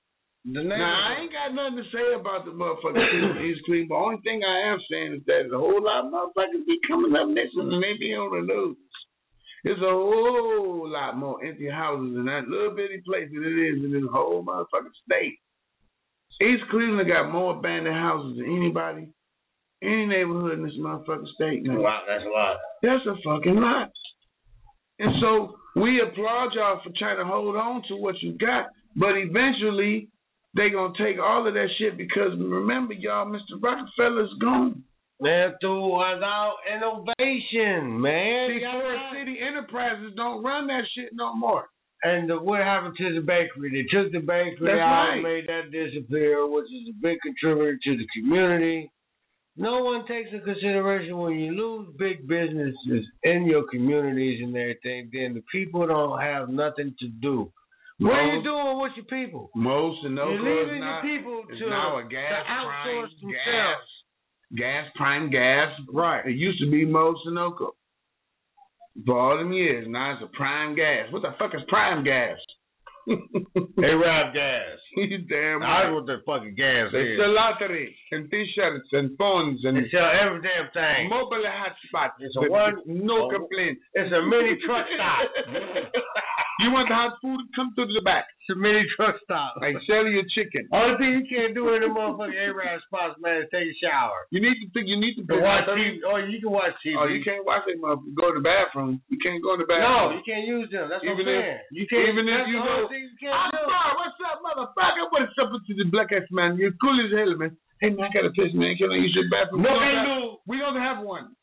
B: I ain't got nothing to say about the motherfucking people in East Cleveland. But only thing I am saying is that there's a whole lot of motherfuckers be coming up next and they be on the news. There's a whole lot more empty houses in that little bitty place than it is in this whole motherfucking state. East Cleveland got more abandoned houses than anybody, any neighborhood in this motherfucking state. Man.
A: Wow, that's a lot.
B: That's a fucking lot. And so we applaud y'all for trying to hold on to what you got, but eventually they gonna take all of that shit because remember, y'all, Mr. Rockefeller's gone.
A: Man, without innovation, man.
B: See, Forest City Enterprises don't run that shit no more.
A: And what happened to the bakery? They took the bakery out and made that disappear, which is a big contributor to the community. No one takes into consideration when you lose big businesses in your communities and everything, then the people don't have nothing to do. What are you doing with your people?
B: Most of those
A: you're leaving your people to
B: now a gas
A: outsource
B: prime
A: themselves.
B: Prime gas. Right. It used to be Mo Sunoco. For all them years, now it's a prime gas. What the fuck is prime gas?
A: They ride gas.
B: You damn
A: right. I know what the fucking gas
B: they
A: is.
B: They sell lottery and t-shirts and phones and
A: they sell every damn thing.
B: Mobile hotspot.
A: It's a one.
B: No complaint.
A: It's a mini truck stop.
B: You want hot food? Come to the back.
A: It's a mini truck stop.
B: I sell you chicken.
A: Only thing you can't do in the motherfucking A-Rad spots, man, is take a shower.
B: You need to
A: watch TV. Oh, you can watch TV.
B: Oh, you can't watch it, motherfucker. Go to the bathroom. You can't go to the bathroom.
A: No, you can't use them. That's what I'm saying.
B: You can't. Even if you go. What's up, motherfucker? What's up with the black ass man? You're cool as hell, man. Hey man, I got a piss, man. Can I use your bathroom?
A: No,
B: we don't have one.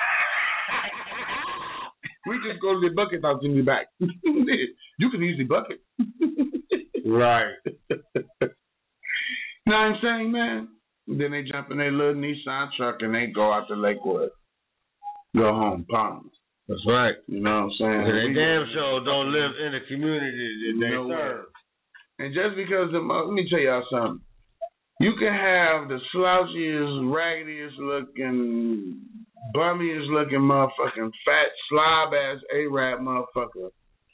B: We just go to the bucket house in the back. You can use the bucket.
A: Right.
B: Know what I'm saying, man? Then they jump in their little Nissan truck and they go out to Lakewood. Go home, Palms.
A: That's right.
B: You know what I'm saying?
A: They damn sure don't live in the community that they serve.
B: And just because let me tell y'all something. You can have the slouchiest, raggediest looking, bummiest looking motherfucking fat, slob ass A-Rap motherfucker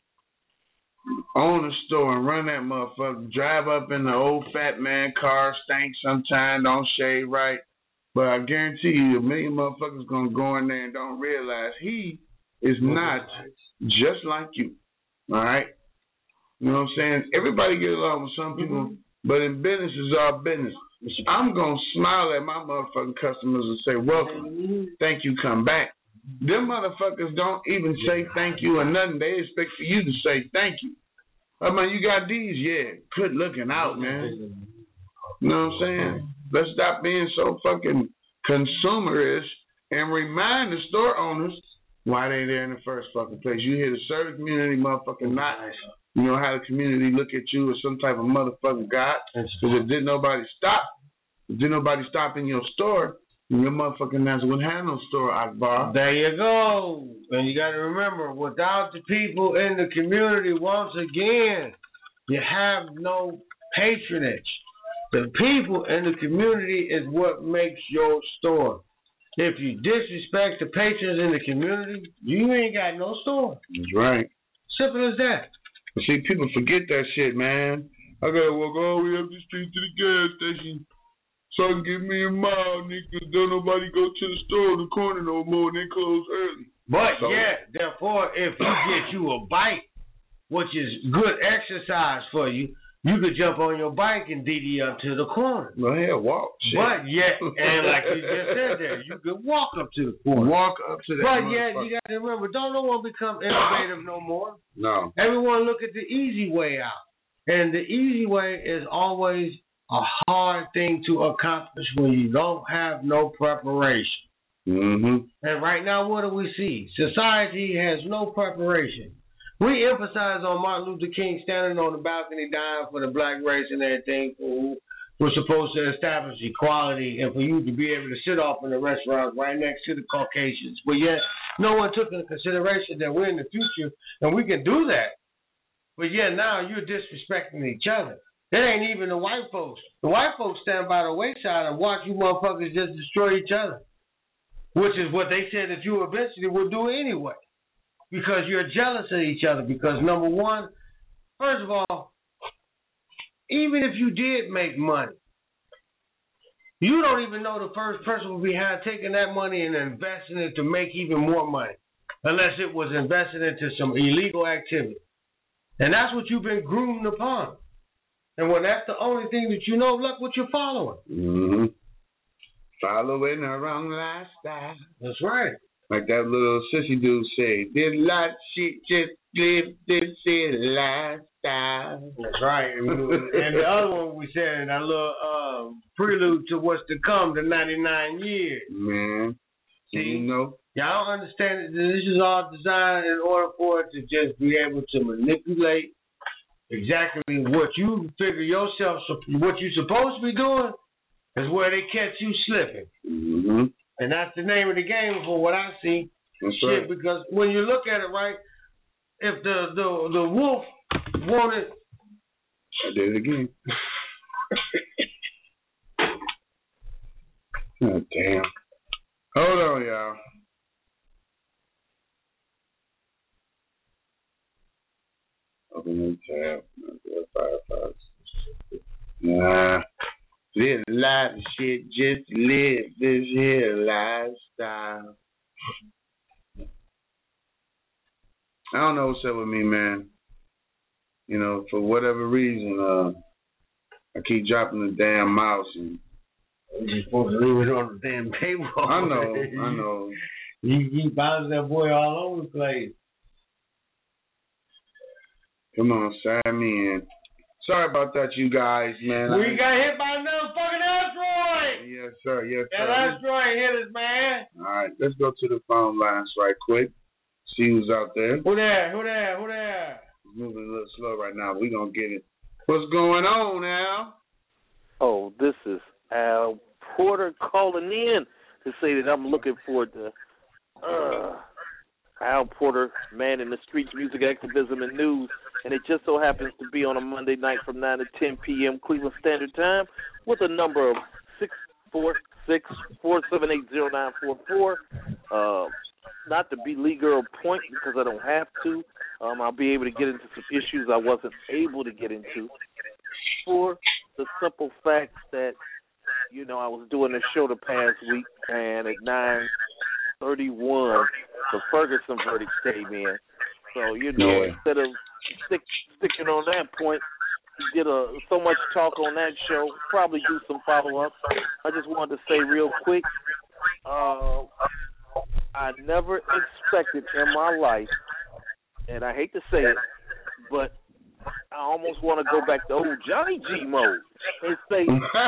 B: own a store and run that motherfucker, drive up in the old fat man car, stank sometime, don't shave right. But I guarantee you, a million motherfuckers gonna go in there and don't realize he is not just like you. All right? You know what I'm saying? Everybody get along with some people, but in business is all business. I'm going to smile at my motherfucking customers and say, welcome, thank you, come back. Them motherfuckers don't even say thank you or nothing. They expect for you to say thank you. I mean, you got these, yeah, good looking out, man. You know what I'm saying? Let's stop being so fucking consumerish and remind the store owners why they there in the first fucking place. You here to serve the community, motherfucking not. You know how the community look at you as some type of motherfucking god. Because if didn't nobody stop in your store, your motherfucking ass wouldn't have no store, Akbar.
A: There you go. And you got to remember, without the people in the community, once again, you have no patronage. The people in the community is what makes your store. If you disrespect the patrons in the community, you ain't got no store.
B: That's right.
A: Simple as that.
B: But see, people forget that shit, man. I gotta walk all the way up the street to the gas station so I can get me a mile, nigga. Don't nobody go to the store in the corner no more and they close early.
A: But therefore, if you get you a bike, which is good exercise for you, you could jump on your bike and DD up to the corner.
B: Well, hell, walk. Shit.
A: But and like you just said there, you could walk up to the corner.
B: Walk up to that.
A: But you got to remember, don't no one become innovative no more.
B: No.
A: Everyone look at the easy way out. And the easy way is always a hard thing to accomplish when you don't have no preparation.
B: Mm-hmm.
A: And right now, what do we see? Society has no preparation. We emphasize on Martin Luther King standing on the balcony dying for the black race and everything. We're supposed to establish equality and for you to be able to sit off in the restaurant right next to the Caucasians. But yet, no one took into consideration that we're in the future and we can do that. But yet now you're disrespecting each other. That ain't even the white folks. The white folks stand by the wayside and watch you motherfuckers just destroy each other, which is what they said that you eventually will do anyway. Because you're jealous of each other. Because number one, first of all, even if you did make money, you don't even know the first person will be taking that money and investing it to make even more money, unless it was invested into some illegal activity. And that's what you've been groomed upon. And when that's the only thing that you know, look what you're following.
B: Mm-hmm. Following a wrong lifestyle.
A: That's right.
B: Like that little sissy dude said, this life shit just live this shit lifestyle.
A: That's right. And the other one we said, that little prelude to what's to come, the 99 years.
B: Man.
A: See?
B: You know?
A: Y'all understand that this is all designed in order for it to just be able to manipulate exactly what you figure yourself, what you're supposed to be doing is where they catch you slipping.
B: Mm-hmm.
A: And that's the name of the game for what I see.
B: That's
A: shit,
B: right.
A: Because when you look at it, right, if the wolf wanted...
B: I did it again. Oh, damn. Hold on, y'all. Open the tab. Nah. Live life shit, just live this here lifestyle. I don't know what's up with me, man. You know, for whatever reason, I keep dropping the damn mouse. And
A: you're supposed to leave it on the damn table.
B: I know.
A: You bounce that boy all over the place.
B: Come on, sign me in. Sorry about that, you guys, man.
A: We got hit by another fucking asteroid.
B: Yes, sir. Yes, sir.
A: That asteroid hit us, man.
B: All right, let's go to the phone lines right quick. See who's out there.
A: Who there?
B: It's moving a little slow right now. We're going to get it. What's going on, Al?
E: Oh, this is Al Porter calling in to say that I'm looking forward to Al Porter, Man in the Streets, Music, Activism, and News. And it just so happens to be on a Monday night from 9 to 10 p.m. Cleveland Standard Time with a number of 646-478-0944. Not to be legal point because I don't have to. I'll be able to get into some issues I wasn't able to get into. For the simple fact that, you know, I was doing a show the past week, and at 9:31, the Ferguson verdict came in. So, you know, instead of sticking on that point, we did so much talk on that show, probably do some follow-ups. I just wanted to say real quick, I never expected in my life, and I hate to say it, but I almost want to go back to old Johnny G mode and say,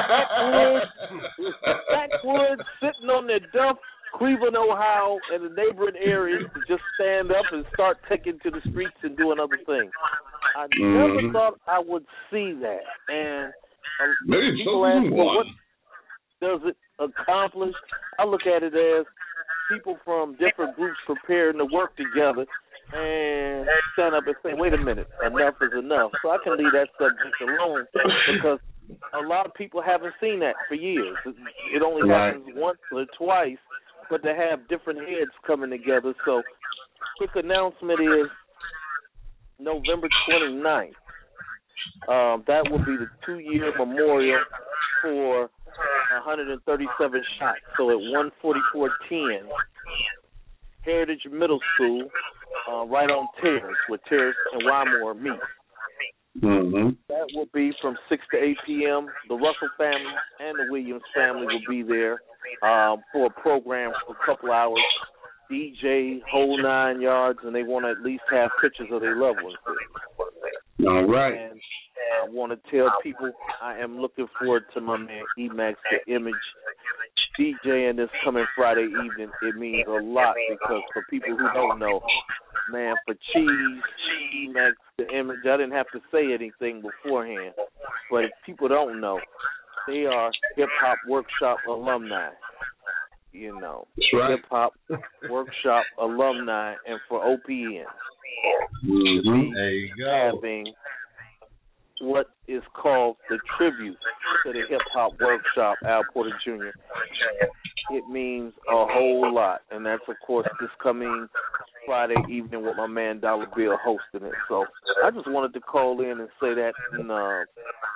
E: backwoods, sitting on their dump, Cleveland, Ohio, and the neighboring areas to just stand up and start taking to the streets and doing other things. I never thought I would see that. And people ask, well, what does it accomplish? I look at it as people from different groups preparing to work together and stand up and say, wait a minute, enough is enough. So I can leave that subject alone because a lot of people haven't seen that for years. It only happens once or twice, but to have different heads coming together. So quick announcement is November 29th. That will be the 2-year memorial for 137 shots. So at 14410 Heritage Middle School, right on Terrace, where Terrace and Wymore meet. That will be from 6 to 8 p.m. The Russell family and the Williams family will be there for a program for a couple hours. DJ, whole 9 yards, and they want to at least have pictures of their loved ones there.
B: All right.
E: And I want to tell people I am looking forward to my man Emax the Image DJing this coming Friday evening. It means a lot because for people who don't know, man, for Cheese, Emax the Image, I didn't have to say anything beforehand. But if people don't know, they are Hip Hop Workshop alumni. You know, Hip Hop Workshop alumni, and for OPN
A: There you go.
E: having what is called the tribute to the Hip Hop Workshop, Al Porter Jr. It means a whole lot, and that's of course this coming Friday evening with my man Dollar Bill hosting it. So I just wanted to call in and say that, and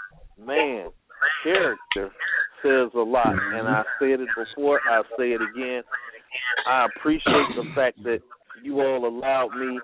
E: man, character says a lot. And I said it before, I'll say it again. I appreciate the fact that you all allowed me,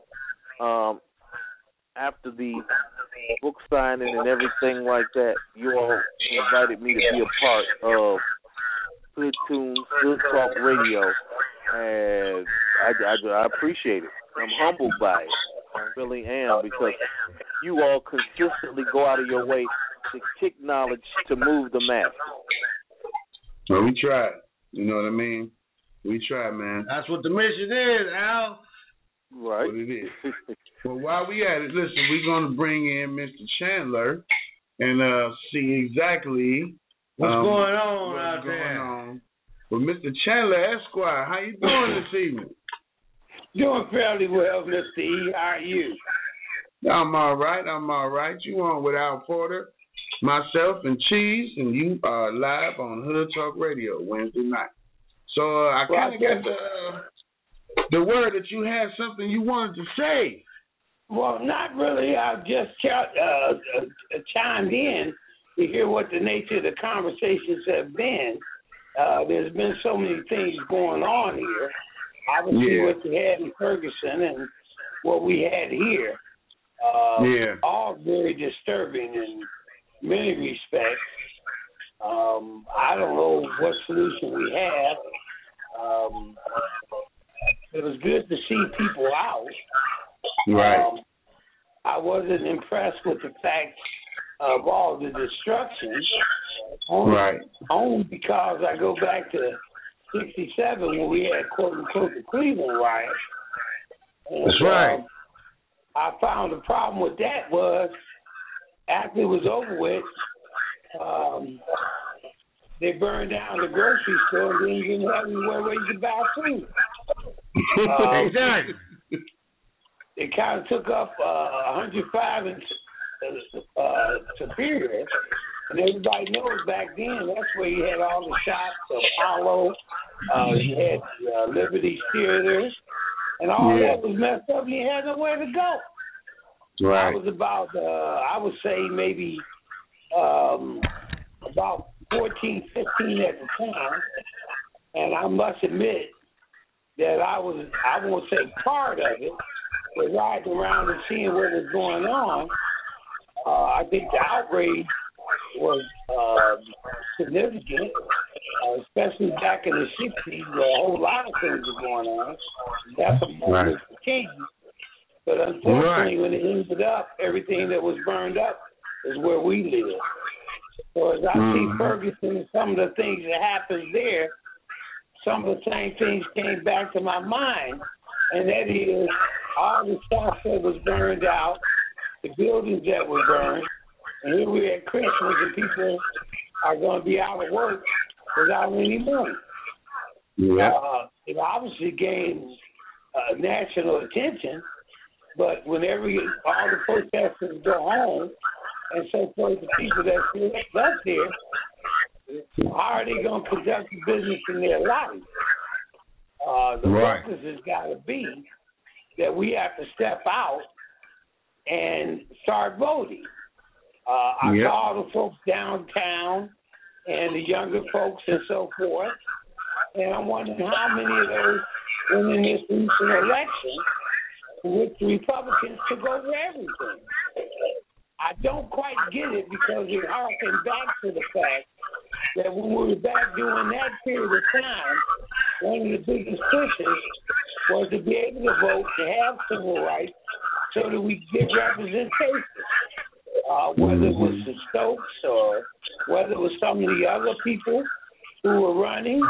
E: after the book signing and everything like that, you all invited me to be a part of Hood Tunes, Hood Talk Radio, and I appreciate it. I'm humbled by it. I really am, because you all consistently go out of your way to kick knowledge to move the masses.
B: Well, we try. You know what I mean? We try, man.
A: That's what the mission is, Al.
E: Right.
B: What it is. Well, while we at it, listen, we're going to bring in Mr. Chandler and see exactly
A: what's going on
B: what's
A: out
B: going
A: there.
B: On. Well, Mr. Chandler Esquire, how you doing this evening?
F: Doing fairly well, Mr. E. How are you?
B: I'm all right. You on with Al Porter, myself, and Cheese, and you are live on Hood Talk Radio Wednesday night. So I kind of got the word that you had something you wanted to say.
F: Well, not really. I just chimed in to hear what the nature of the conversations have been. There's been so many things going on here. Obviously, what you had in Ferguson and what we had here. All very disturbing in many respects. I don't know what solution we have. It was good to see people out.
B: Right.
F: I wasn't impressed with the fact of all the destruction. Only because I go back to 1967 when we had quote-unquote the Cleveland riot. And,
A: that's right.
F: I found the problem with that was after it was over with, they burned down the grocery store and then didn't have anywhere where you could buy food.
A: Exactly.
F: It kind of took up 105 and Superior, and everybody knows back then that's where you had all the shops, Apollo, you had Liberty Theater, and all that was messed up and you had nowhere to go.
B: Right.
F: I was about, I would say maybe about 14, 15 at the time, and I must admit that I won't say part of it, but riding around and seeing what was going on, I think the outrage was significant, especially back in the 60s where a whole lot of things were going on. That's a moment for change. But unfortunately, when it ended up, everything that was burned up is where we live. So as I see Ferguson and some of the things that happened there, some of the same things came back to my mind, and that is all the stuff that was burned out, the buildings that were burned, and here we're at Christmas and people are going to be out of work without any money. It obviously gained national attention, but whenever all the protesters go home and so forth, the people that still left there, how are they going to conduct the business in their life? The focus has got to be that we have to step out and start voting. I saw the folks downtown and the younger folks and so forth, and I'm wondering how many of those went in this recent election with the Republicans took over everything. I don't quite get it because it harkens back to the fact that when we were back during that period of time, one of the biggest pushes was to be able to vote, to have civil rights, so that we get representation. Whether it was the Stokes or whether it was some of the other people who were running.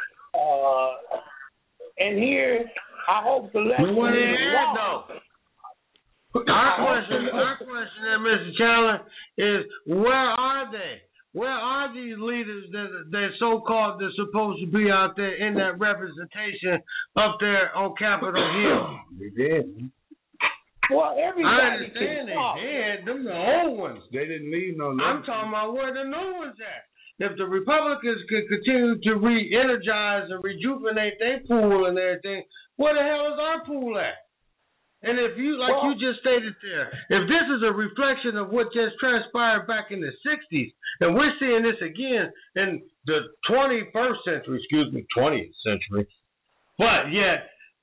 F: And here, I hope the lesson is
A: Our question, Mr. Chandler, is where are they? Where are these leaders that so-called they're supposed to be out there in that representation up there on Capitol Hill?
B: They did.
F: Well, everybody
A: I understand they did. Them the old ones.
B: They didn't leave no.
A: I'm talking about where the new ones at. If the Republicans could continue to re-energize and rejuvenate their pool and everything, where the hell is our pool at? And if you, like you just stated there, if this is a reflection of what just transpired back in the 60s, and we're seeing this again in the 20th century, but yet,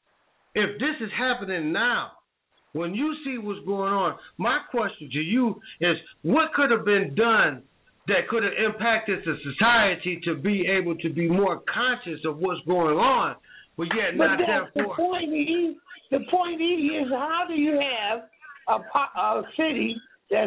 A: if this is happening now, when you see what's going on, my question to you is, what could have been done that could have impacted the society to be able to be more conscious of what's going on, but yet not therefore.
F: The point is, how do you have a city that's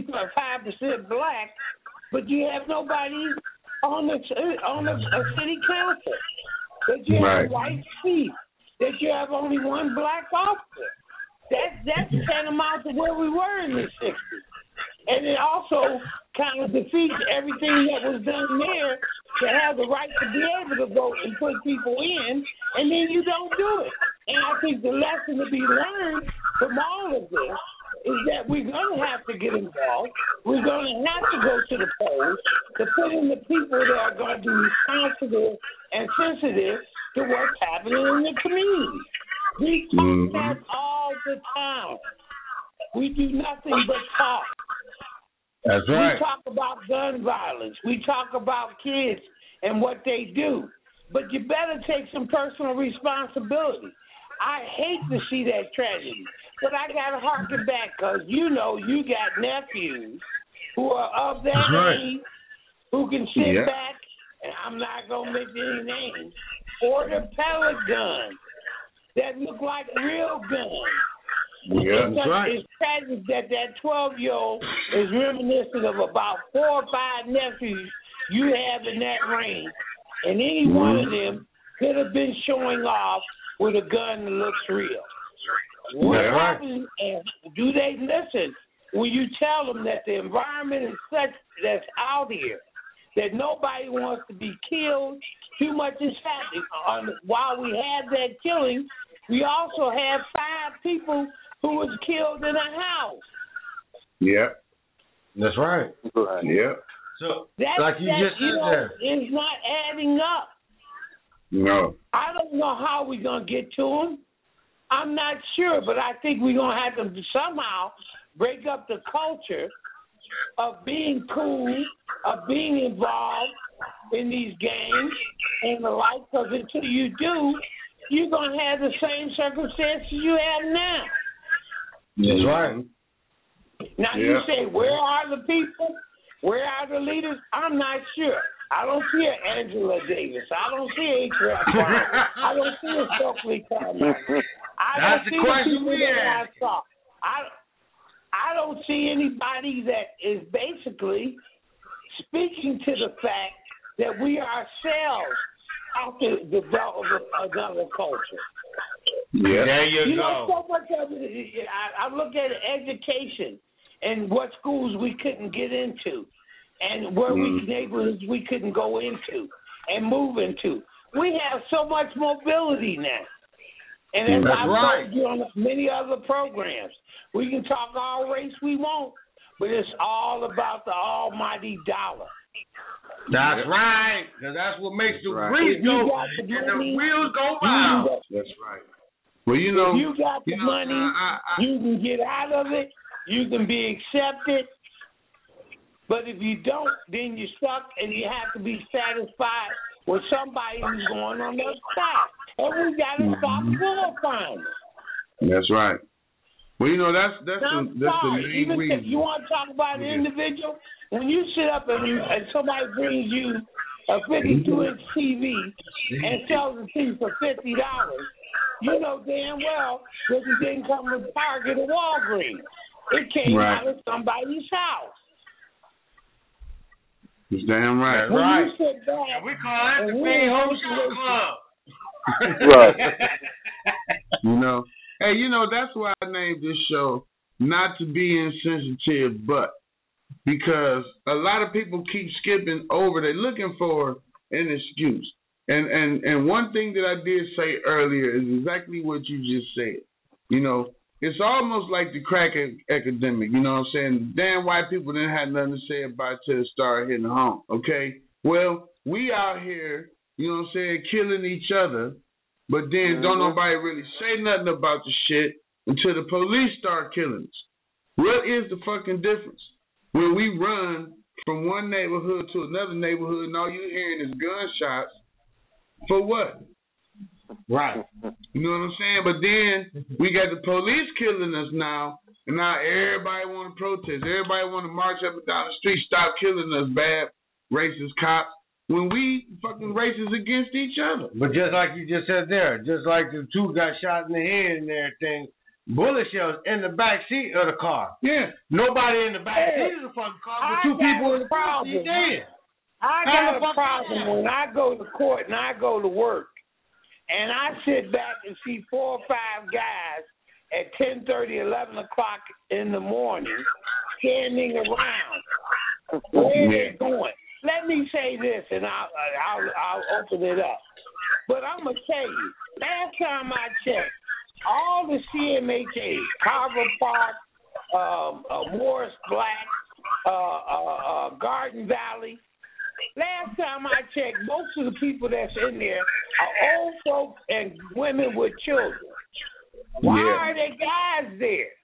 F: 55% black, but you have nobody on the city council? That you have white seats, that you have only one black officer. That's tantamount to where we were in the 60s. And it also kind of defeats everything that was done there to have the right to be able to vote and put people in, and then you don't do it. And I think the lesson to be learned from all of this is that we're going to have to get involved. We're going to have to go to the polls to put in the people that are going to be responsible and sensitive to what's happening in the community. We talk that all the time. We do nothing but talk.
A: That's right.
F: We talk about gun violence. We talk about kids and what they do. But you better take some personal responsibility. I hate to see that tragedy, but I got to harken back because, you got nephews who are of that age who can sit back, and I'm not going to mention any names, order pellet guns that look like real guns.
B: Yeah, that's right.
F: It's tragic that 12-year-old is reminiscent of about 4 or 5 nephews you have in that range, and any one of them could have been showing off with a gun that looks real. What happens, and do they listen when you tell them that the environment is such that's out here, that nobody wants to be killed, too much is happening. While we have that killing, we also have 5 people who was killed in a house.
B: Yeah.
A: That's right.
B: Yeah.
A: So, like you just said there.
F: It's not adding up.
B: No.
F: I don't know how we're going to get to them. I'm not sure, but I think we're going to have to somehow break up the culture of being cool, of being involved in these games and the like, because until you do, you're going to have the same circumstances you have now.
A: That's right.
F: Now, you say, where are the people? Where are the leaders? I'm not sure. I don't see an Angela Davis. I don't see a H.R. Brown. I don't see a Stokely Carmichael.
A: That's the question we asked.
F: I don't see anybody that is basically speaking to the fact that we ourselves have to develop another culture.
B: Yeah.
A: There you
F: go.
A: go.
F: So much of it, I look at education and what schools we couldn't get into and where neighborhoods we couldn't go into and move into. We have so much mobility now. And as I've told you on many other programs, we can talk all race we want, but it's all about the almighty dollar.
A: That's right, because that's what makes the grease go and the wheels go round.
B: That's right. Well, you know,
F: if you got the money, you can get out of it. You can be accepted. But if you don't, then you're stuck, and you have to be satisfied with somebody who's going on the side. And we got to stop glorifying it.
B: That's right. Well, you know, that's the main reason.
F: You want to talk about an individual? When you sit up and somebody brings you a 52-inch TV and sells it to you for $50, you know damn well that it didn't come from Target or Walgreens. It came out of somebody's house.
B: It's damn right.
F: When you sit back,
A: we call that the Green Home Show Club.
E: Right.
B: You know, hey, you know, that's why I named this show Not to Be Insensitive, but because a lot of people keep skipping over. They're looking for an excuse. And one thing that I did say earlier is exactly what you just said. You know, it's almost like the crack epidemic. You know what I'm saying? Damn white people didn't have nothing to say about it till it started hitting home. Okay? Well, we out here, you know what I'm saying, killing each other, but then don't nobody really say nothing about the shit. until the police start killing us. What is the fucking difference when we run from one neighborhood to another neighborhood and all you're hearing is gunshots? For what?
A: Right.
B: You know what I'm saying? But then we got the police killing us now, and now everybody want to protest. Everybody want to march up and down the street, stop killing us, bad racist cops, when we fucking racist against each other.
A: But just like you just said there, just like the two got shot in the head and everything, bullet shells in the back seat of the car.
B: Yeah.
A: Nobody in the back seat of the fucking car, but two people in the front seat dead.
F: I got a problem when I go to court and I go to work, and I sit back and see 4 or 5 guys at 10:30, 11 o'clock in the morning standing around. Where are they going? Let me say this, and I'll open it up. But I'm going to tell you, last time I checked, all the CMHAs, Carver Park, Morris Black, Garden Valley, last time I checked, most of the people that's in there are old folks and women with children. Why are there guys there?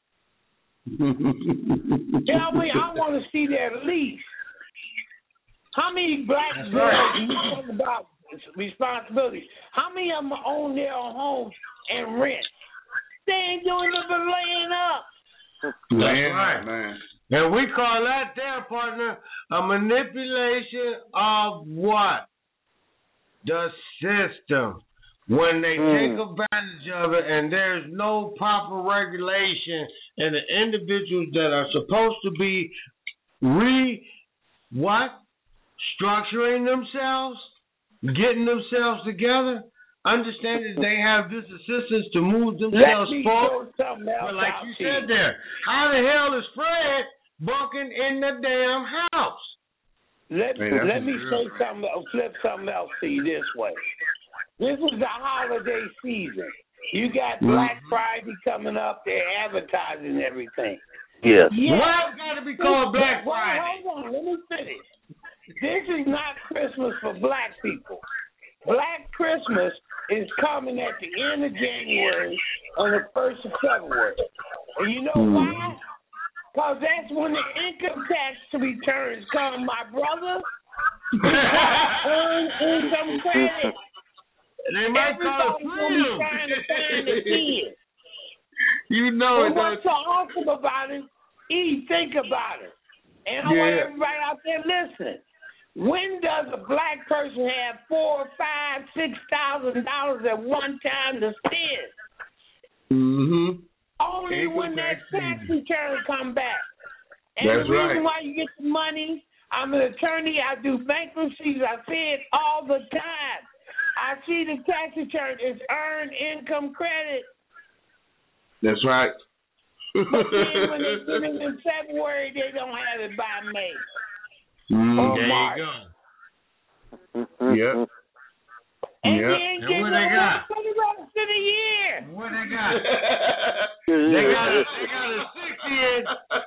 F: Tell me, I want to see their lease. How many black girls, when you talk about responsibilities, how many of them own their own homes and rent? They ain't doing nothing but laying up.
B: That's right, man.
A: And we call that there, partner, a manipulation of what? The system. When they take advantage of it and there's no proper regulation and the individuals that are supposed to be structuring themselves, getting themselves together, understand that they have this assistance to move themselves forward. But like you said there, how the hell is Fred bunking in the damn house?
F: Let me say something, flip something else to you this way. This is the holiday season. You got Black Friday coming up. They're advertising everything.
E: Yes.
A: Why it's got to be called Black Friday?
F: Hold on, let me finish. This is not Christmas for black people. Black Christmas is coming at the end of January on the 1st of February. And you know why? Because that's when the income tax returns come, my brother. Earn income credit.
A: They might call it freedom.
F: Trying to find a kid.
B: You know it.
F: What's so awesome about it? Think about it. And I want everybody out there listening. When does a black person have $4,000, $5,000, $6,000 at one time to spend? Only when that tax return come back. And
B: that's
F: the reason
B: right.
F: why you get the money, I'm an attorney. I do bankruptcies. I see it all the time. I see the tax return is earned income credit.
B: That's right.
F: But then when they get it in February, they don't have it by May.
A: There you go.
B: Yep.
F: And they ain't getting
A: what they got?
F: for the rest of the year.
A: What they got? they got a 6-inch.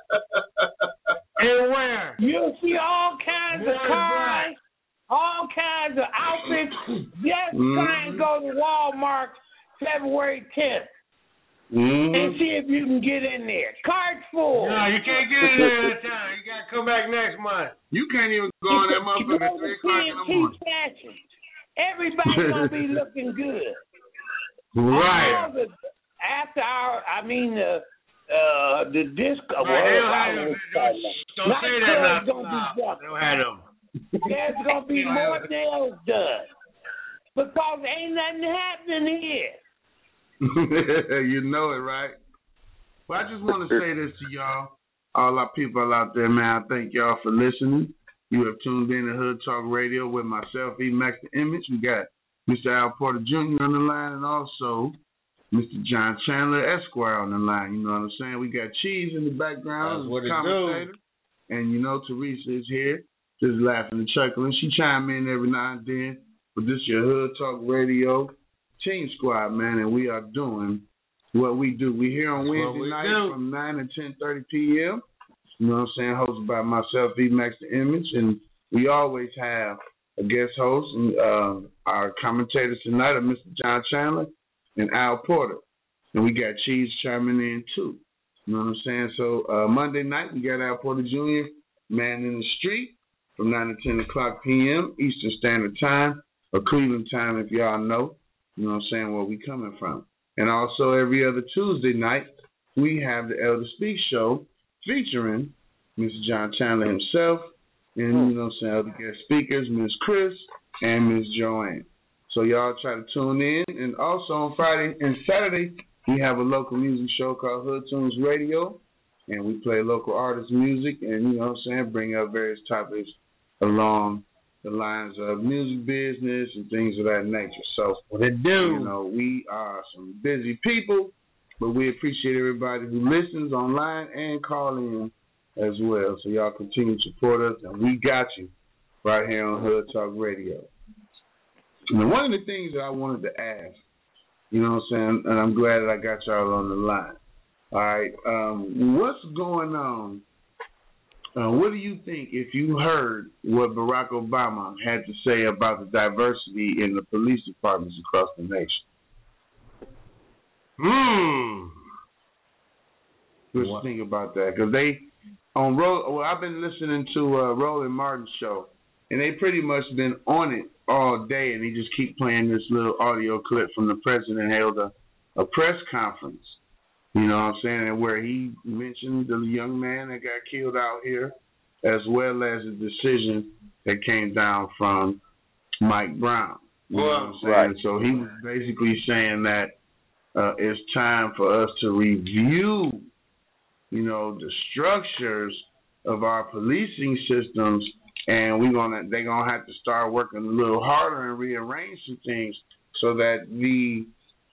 A: And where?
F: You'll see all kinds of cars, all kinds of outfits. Just try and go to Walmart February 10th. And see if you can get in there. Carts full.
A: No, you can't get in there that time. You got to come back next month.
B: You can't even go in that motherfucker at 3 o'clock in the morning.
F: Fashion. Everybody's going to be looking good.
A: Right.
F: After the disco.
A: Don't say that now. Don't have them.
F: There's going to be more nails done. Because ain't nothing happening here.
B: You know it, right? Well, I just want to say this to y'all, all our people out there, man. I thank y'all for listening. You have tuned in to Hood Talk Radio with myself, E. Max the Image. We got Mr. Al Porter Jr. on the line and also Mr. John Chandler Esquire on the line. You know what I'm saying? We got Cheese in the background, as a commentator. And, you know, Teresa is here, just laughing and chuckling. She chime in every now and then. But this is your Hood Talk Radio Team Squad, man, and we are doing what we do. We're here on Wednesday night from 9 to 10:30 p.m. You know what I'm saying? Hosted by myself, E. Max the Image, and we always have a guest host. And our commentators tonight are Mr. John Chandler and Al Porter. And we got Cheese chiming in, too. You know what I'm saying? So Monday night, we got our Porter Jr. Man in the Street from 9 to 10 o'clock p.m. Eastern Standard Time, or Cleveland time if y'all know. You know what I'm saying, where we coming from. And also every other Tuesday night, we have the Elder Speak Show featuring Mr. John Chandler himself and, you know what I'm saying, other guest speakers, Ms. Chris and Ms. Joanne. So y'all try to tune in. And also on Friday and Saturday, we have a local music show called Hood Tunes Radio. And we play local artist music and, you know what I'm saying, bring up various topics along the lines of music business and things of that nature. So,
A: what it do?
B: You know, we are some busy people, but we appreciate everybody who listens online and call in as well. So y'all continue to support us, and we got you right here on Hood Talk Radio. And one of the things that I wanted to ask, you know what I'm saying, and I'm glad that I got y'all on the line. All right, what's going on? What do you think if you heard what Barack Obama had to say about the diversity in the police departments across the nation? What you think about that? Because they on I've been listening to Roland Martin's show, and they pretty much been on it all day, and he just keep playing this little audio clip from the president held a press conference. You know what I'm saying? And where he mentioned the young man that got killed out here, as well as the decision that came down from Mike Brown. You know what I'm saying? Right. So he was basically saying that it's time for us to review, you know, the structures of our policing systems, and they're gonna have to start working a little harder and rearrange some things so that the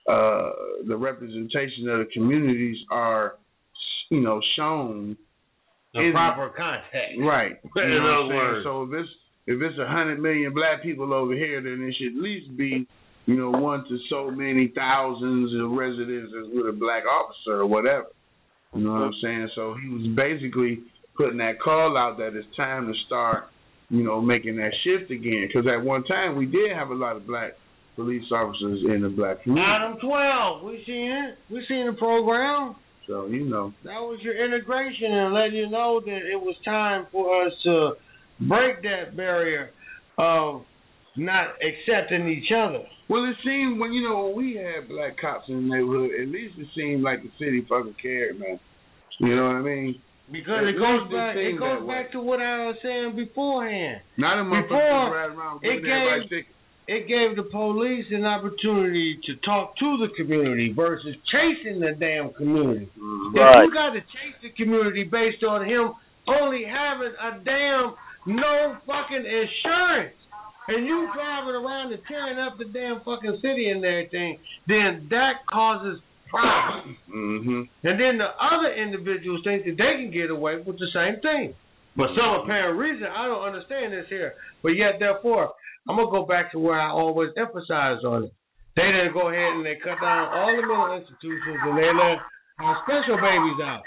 B: representation of the communities are, you know, shown
A: in proper context.
B: Right.
A: In other words.
B: So if it's 100 million black people over here, then it should at least be, you know, one to so many thousands of residents with a black officer or whatever. You know what I'm saying? So he was basically putting that call out that it's time to start, you know, making that shift again. Because at one time we did have a lot of black police officers in the black community.
A: Adam 12, we seen it. We seen the program.
B: So, you know.
A: That was your integration and letting you know that it was time for us to break that barrier of not accepting each other.
B: Well, it seemed when we had black cops in the neighborhood, at least it seemed like the city fucking cared, man. You know what I mean?
A: Because it goes back to what I was saying beforehand.
B: Not a motherfucker right around giving everybody tickets.
A: It gave the police an opportunity to talk to the community versus chasing the damn community.
E: Right.
A: If you got to chase the community based on him only having a damn no fucking insurance, and you driving around and tearing up the damn fucking city and everything, then that causes problems. And then the other individuals think that they can get away with the same thing. For some apparent reason, I don't understand this here. But yet, therefore, I'm going to go back to where I always emphasize on it. They didn't go ahead and they cut down all the mental institutions and they let our special babies out.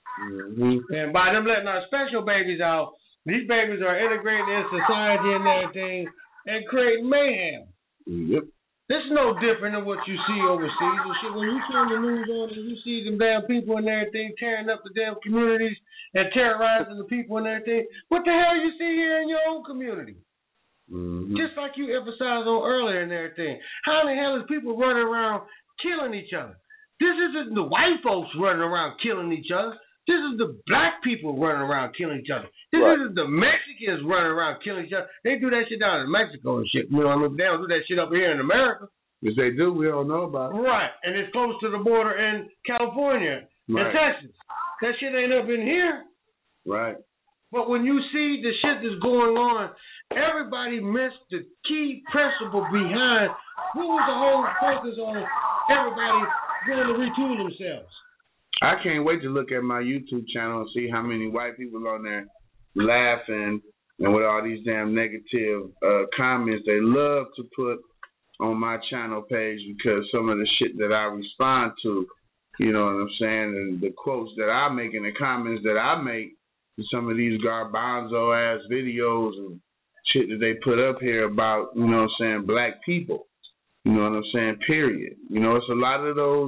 A: And by them letting our special babies out, these babies are integrating in society and everything and creating mayhem. This is no different than what you see overseas and shit. When you turn the news on and you see them damn people and everything tearing up the damn communities and terrorizing the people and everything, what the hell you see here in your own community? Just like you emphasized on earlier and everything. How in the hell is people running around killing each other? This isn't the white folks running around killing each other. This is the black people running around killing each other. This isn't the Mexicans running around killing each other. They do that shit down in Mexico and shit. You know what I mean? They don't do that shit up here in America.
B: Yes, they do. We all know about it.
A: Right. And it's close to the border in California and Texas. That shit ain't up in here.
B: Right.
A: But when you see the shit that's going on, everybody missed the key principle behind what was the whole focus on everybody going to retool themselves.
B: I can't wait to look at my YouTube channel and see how many white people on there laughing and with all these damn negative comments they love to put on my channel page because some of the shit that I respond to, you know what I'm saying, and the quotes that I make and the comments that I make to some of these garbanzo ass videos and shit that they put up here about, you know what I'm saying, black people. You know what I'm saying, period. You know, it's a lot of those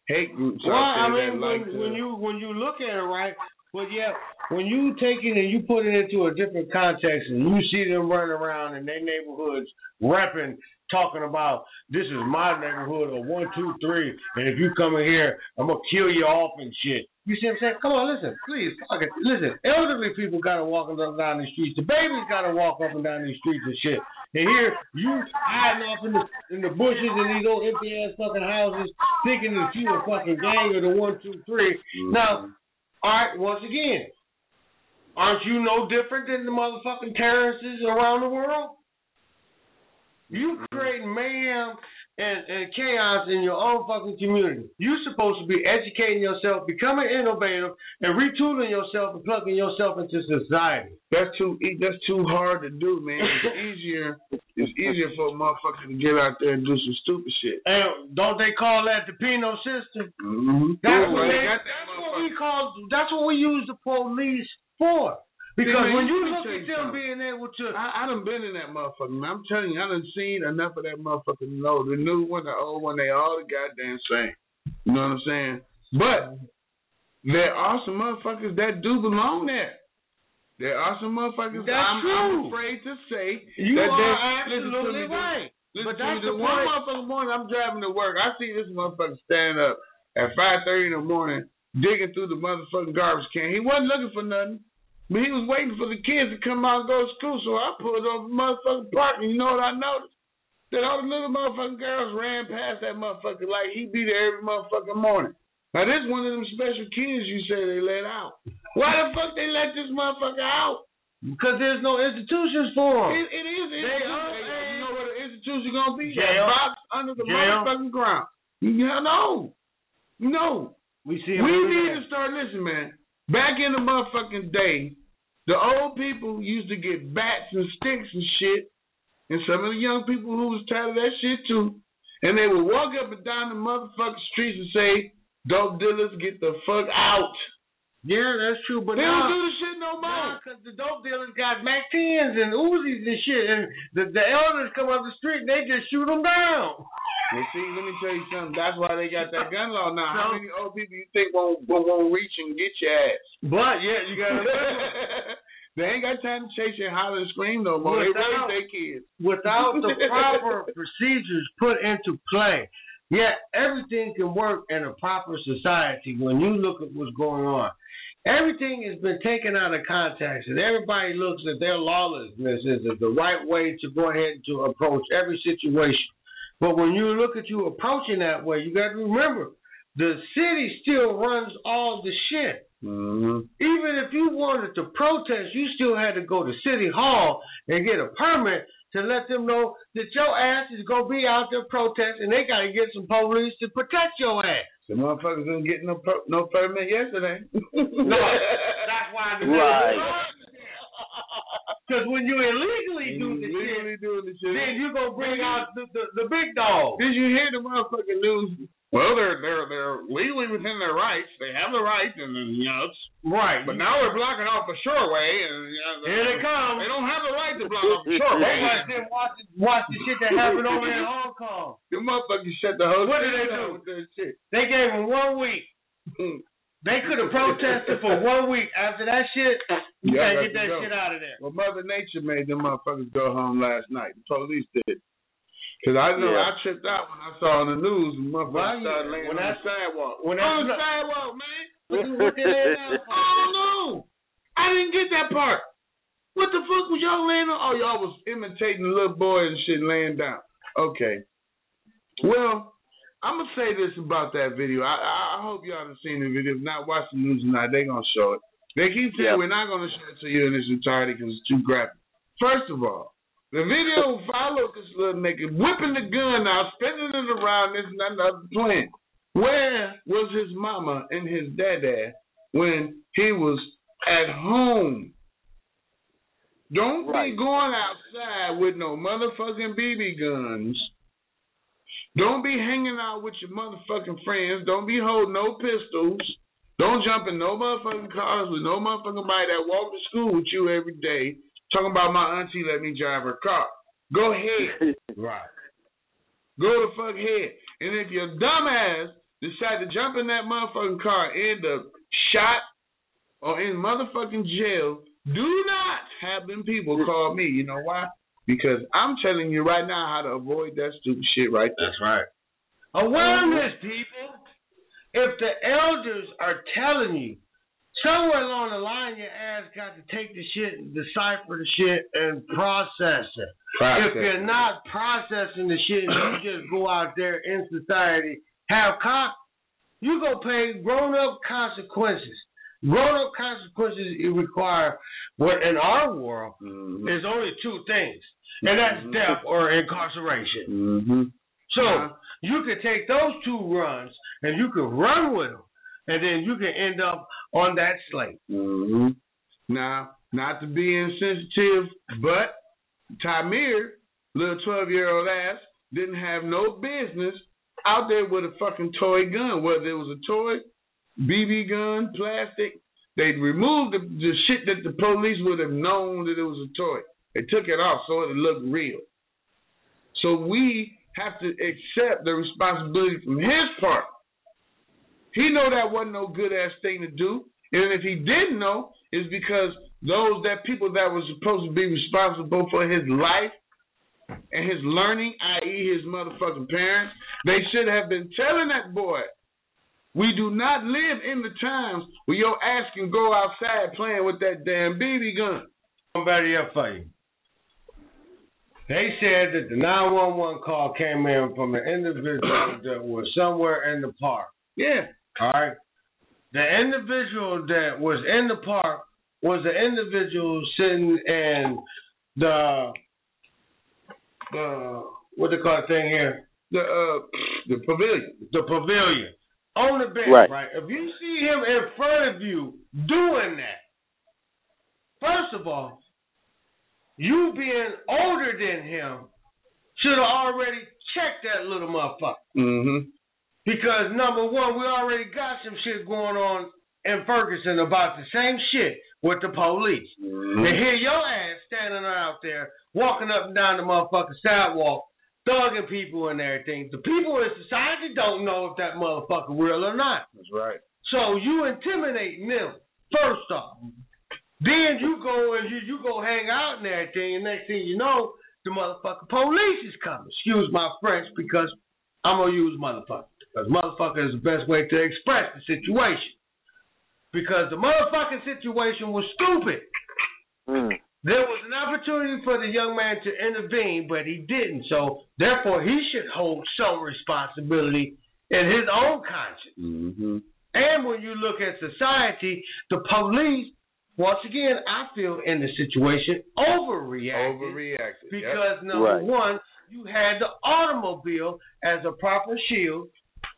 B: hate groups
A: Well,
B: out
A: I
B: there
A: mean,
B: that like to.
A: when you look at it, right? But yeah, when you take it and you put it into a different context, and you see them running around in their neighborhoods, rapping, talking about this is my neighborhood, or 1, 2, 3, and if you come in here, I'm gonna kill you off and shit. You see what I'm saying? Come on, listen, please, fuck it. Listen, elderly people gotta walk up and down the streets. The babies gotta walk up and down these streets and shit. And here you hiding off in the bushes in these old empty ass fucking houses, thinking that you a fucking gang of the 1, 2, 3. Now, all right, once again, aren't you no different than the motherfucking terrorists around the world? You creating mayhem and chaos in your own fucking community. You're supposed to be educating yourself, becoming innovative, and retooling yourself and plugging yourself into society.
B: That's too hard to do, man. It's easier for a motherfucker to get out there and do some stupid shit.
A: And don't they call that the penal system?
B: Mm-hmm.
A: That's what we use the police for. Because when you look at them being able to...
B: I done been in that motherfucker, man. I'm telling you, I done seen enough of that motherfucker to know the new one, the old one, they all the goddamn same. You know what I'm saying? But there are some motherfuckers that do belong there. There are some motherfuckers I'm afraid to say
A: you
B: that
A: are absolutely right.
B: But that's the one motherfucker morning I'm driving to work. I see this motherfucker stand up at 5:30 in the morning digging through the motherfucking garbage can. He wasn't looking for nothing. But he was waiting for the kids to come out and go to school, so I pulled over the motherfucking park, and you know what I noticed? That all the little motherfucking girls ran past that motherfucker like he be there every motherfucking morning. Now, this one of them special kids you say they let out. Why the fuck they let this motherfucker out?
A: Because there's no institutions for them.
B: It is. You know what the institution going to be?
A: Jail.
B: That box under the motherfucking ground. No.
A: We
B: need to start listening, man. Back in the motherfucking day, the old people used to get bats and sticks and shit, and some of the young people who was tired of that shit too, and they would walk up and down the motherfucking streets and say, dope dealers, get the fuck out.
A: Yeah, that's true, but
B: they don't do the shit no more.
A: Because the dope dealers got Mac 10s and Uzis and shit, and the elders come up the street and they just shoot them down.
B: And see, let me tell you something. That's why they got that gun law now. How many old people you think won't reach and get your ass?
A: But yeah, you gotta.
B: They ain't got time to chase you and holler and scream no more. They raise their kids
A: without the proper procedures put into play. Yeah, everything can work in a proper society when you look at what's going on. Everything has been taken out of context, and everybody looks at their lawlessness as the right way to go ahead and to approach every situation. But when you look at you approaching that way, you got to remember, the city still runs all the shit.
B: Mm-hmm.
A: Even if you wanted to protest, you still had to go to City Hall and get a permit to let them know that your ass is going to be out there protesting, and they got to get some police to protect your ass.
B: The motherfuckers didn't get no permit yesterday.
A: No, that's why.
E: Right.
A: Because when you illegally do the shit, then you gonna bring out the big dog.
B: Did you hear the motherfucking news? Well, they're legally within their rights. They have the right, and it's
A: right.
B: But now they're blocking off the shoreway, and
A: here they come.
B: They don't have the right to block off the shoreway.
A: They watch the shit that happened over in Hong Kong.
B: The motherfuckers shut the whole.
A: What did they do?
B: With that shit?
A: They gave them 1 week. They could have protested for 1 week. After that shit, you gotta get that shit out of there.
B: Well, Mother Nature made them motherfuckers go home last night. The police did. Because I know I tripped out when I saw on the news and motherfuckers started laying on the sidewalk. On the sidewalk, man. What they laying down for? I don't know. I didn't get that part. What the fuck was y'all laying on? Oh, y'all was imitating the little boy and shit laying down. Okay. Well, I'm going to say this about that video. I hope y'all have seen the video. If not, watch the news tonight. They're going to show it. They keep saying we're not going to show it to you in its entirety because it's too graphic. First of all, the video followed this little nigga whipping the gun out, spinning it around this and another playing. Where was his mama and his dada when he was at home? Don't be going outside with no motherfucking BB guns. Don't be hanging out with your motherfucking friends. Don't be holding no pistols. Don't jump in no motherfucking cars with no motherfucking body that walk to school with you every day. Talking about my auntie let me drive her car. Go ahead.
A: Right.
B: Go the fuck ahead. And if your dumb ass decide to jump in that motherfucking car, end up shot or in motherfucking jail, do not have them people call me. You know why? Because I'm telling you right now how to avoid that stupid shit right there.
A: That's right. Awareness, people. If the elders are telling you, somewhere along the line, your ass got to take the shit and decipher the shit and process it. If you're not processing the shit and you just go out there in society, you go pay grown-up consequences. Grown-up consequences require what in our world is only two things, and that's death or incarceration. So you could take those two runs and you could run with them, and then you can end up on that slate.
B: Now, not to be insensitive, but Tamir, little 12-year-old ass, didn't have no business out there with a fucking toy gun, whether it was a toy, BB gun, plastic. They removed the shit that the police would have known that it was a toy. They took it off so it looked real. So we have to accept the responsibility from his part. He know that wasn't no good-ass thing to do. And if he didn't know, it's because people that were supposed to be responsible for his life and his learning, i.e. his motherfucking parents, they should have been telling that boy, we do not live in the times where your ass can go outside playing with that damn BB gun.
A: I'm better up for you. They said that the 911 call came in from an individual that was somewhere in the park.
B: Yeah.
A: All right. The individual that was in the park was the individual sitting in the what they call the thing here?
B: The pavilion.
A: The pavilion. On the bench, right? If you see him in front of you doing that, first of all, you being older than him should have already checked that little motherfucker. Because number one, we already got some shit going on in Ferguson about the same shit with the police. They hear your ass standing out there, walking up and down the motherfucking sidewalk, thugging people and everything. The people in society don't know if that motherfucker real or not.
B: That's right.
A: So you intimidating them, first off. Then you go and you go hang out and everything, and next thing you know, the motherfucking police is coming. Excuse my French, because I'm going to use motherfucker. Because motherfucker is the best way to express the situation. Because the motherfucking situation was stupid. There was an opportunity for the young man to intervene, but he didn't. So, therefore, he should hold some responsibility in his own conscience. And when you look at society, the police, once again, I feel in the situation, overreacted. Because, number one, you had the automobile as a proper shield.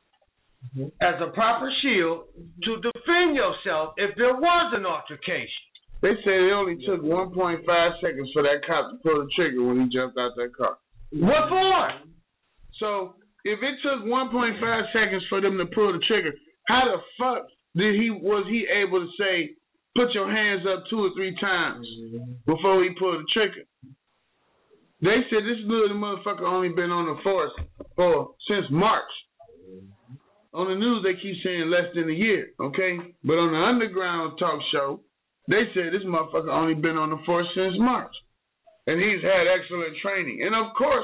A: To defend yourself if there was an altercation.
B: They say it only took 1.5 seconds for that cop to pull the trigger when he jumped out that car.
A: What for?
B: So, if it took 1.5 seconds for them to pull the trigger, how the fuck was he able to say, put your hands up 2 or 3 times before he pulled the trigger? They said this little motherfucker only been on the force since March. On the news, they keep saying less than a year, okay? But on the underground talk show, they said this motherfucker only been on the force since March. And he's had excellent training. And, of course,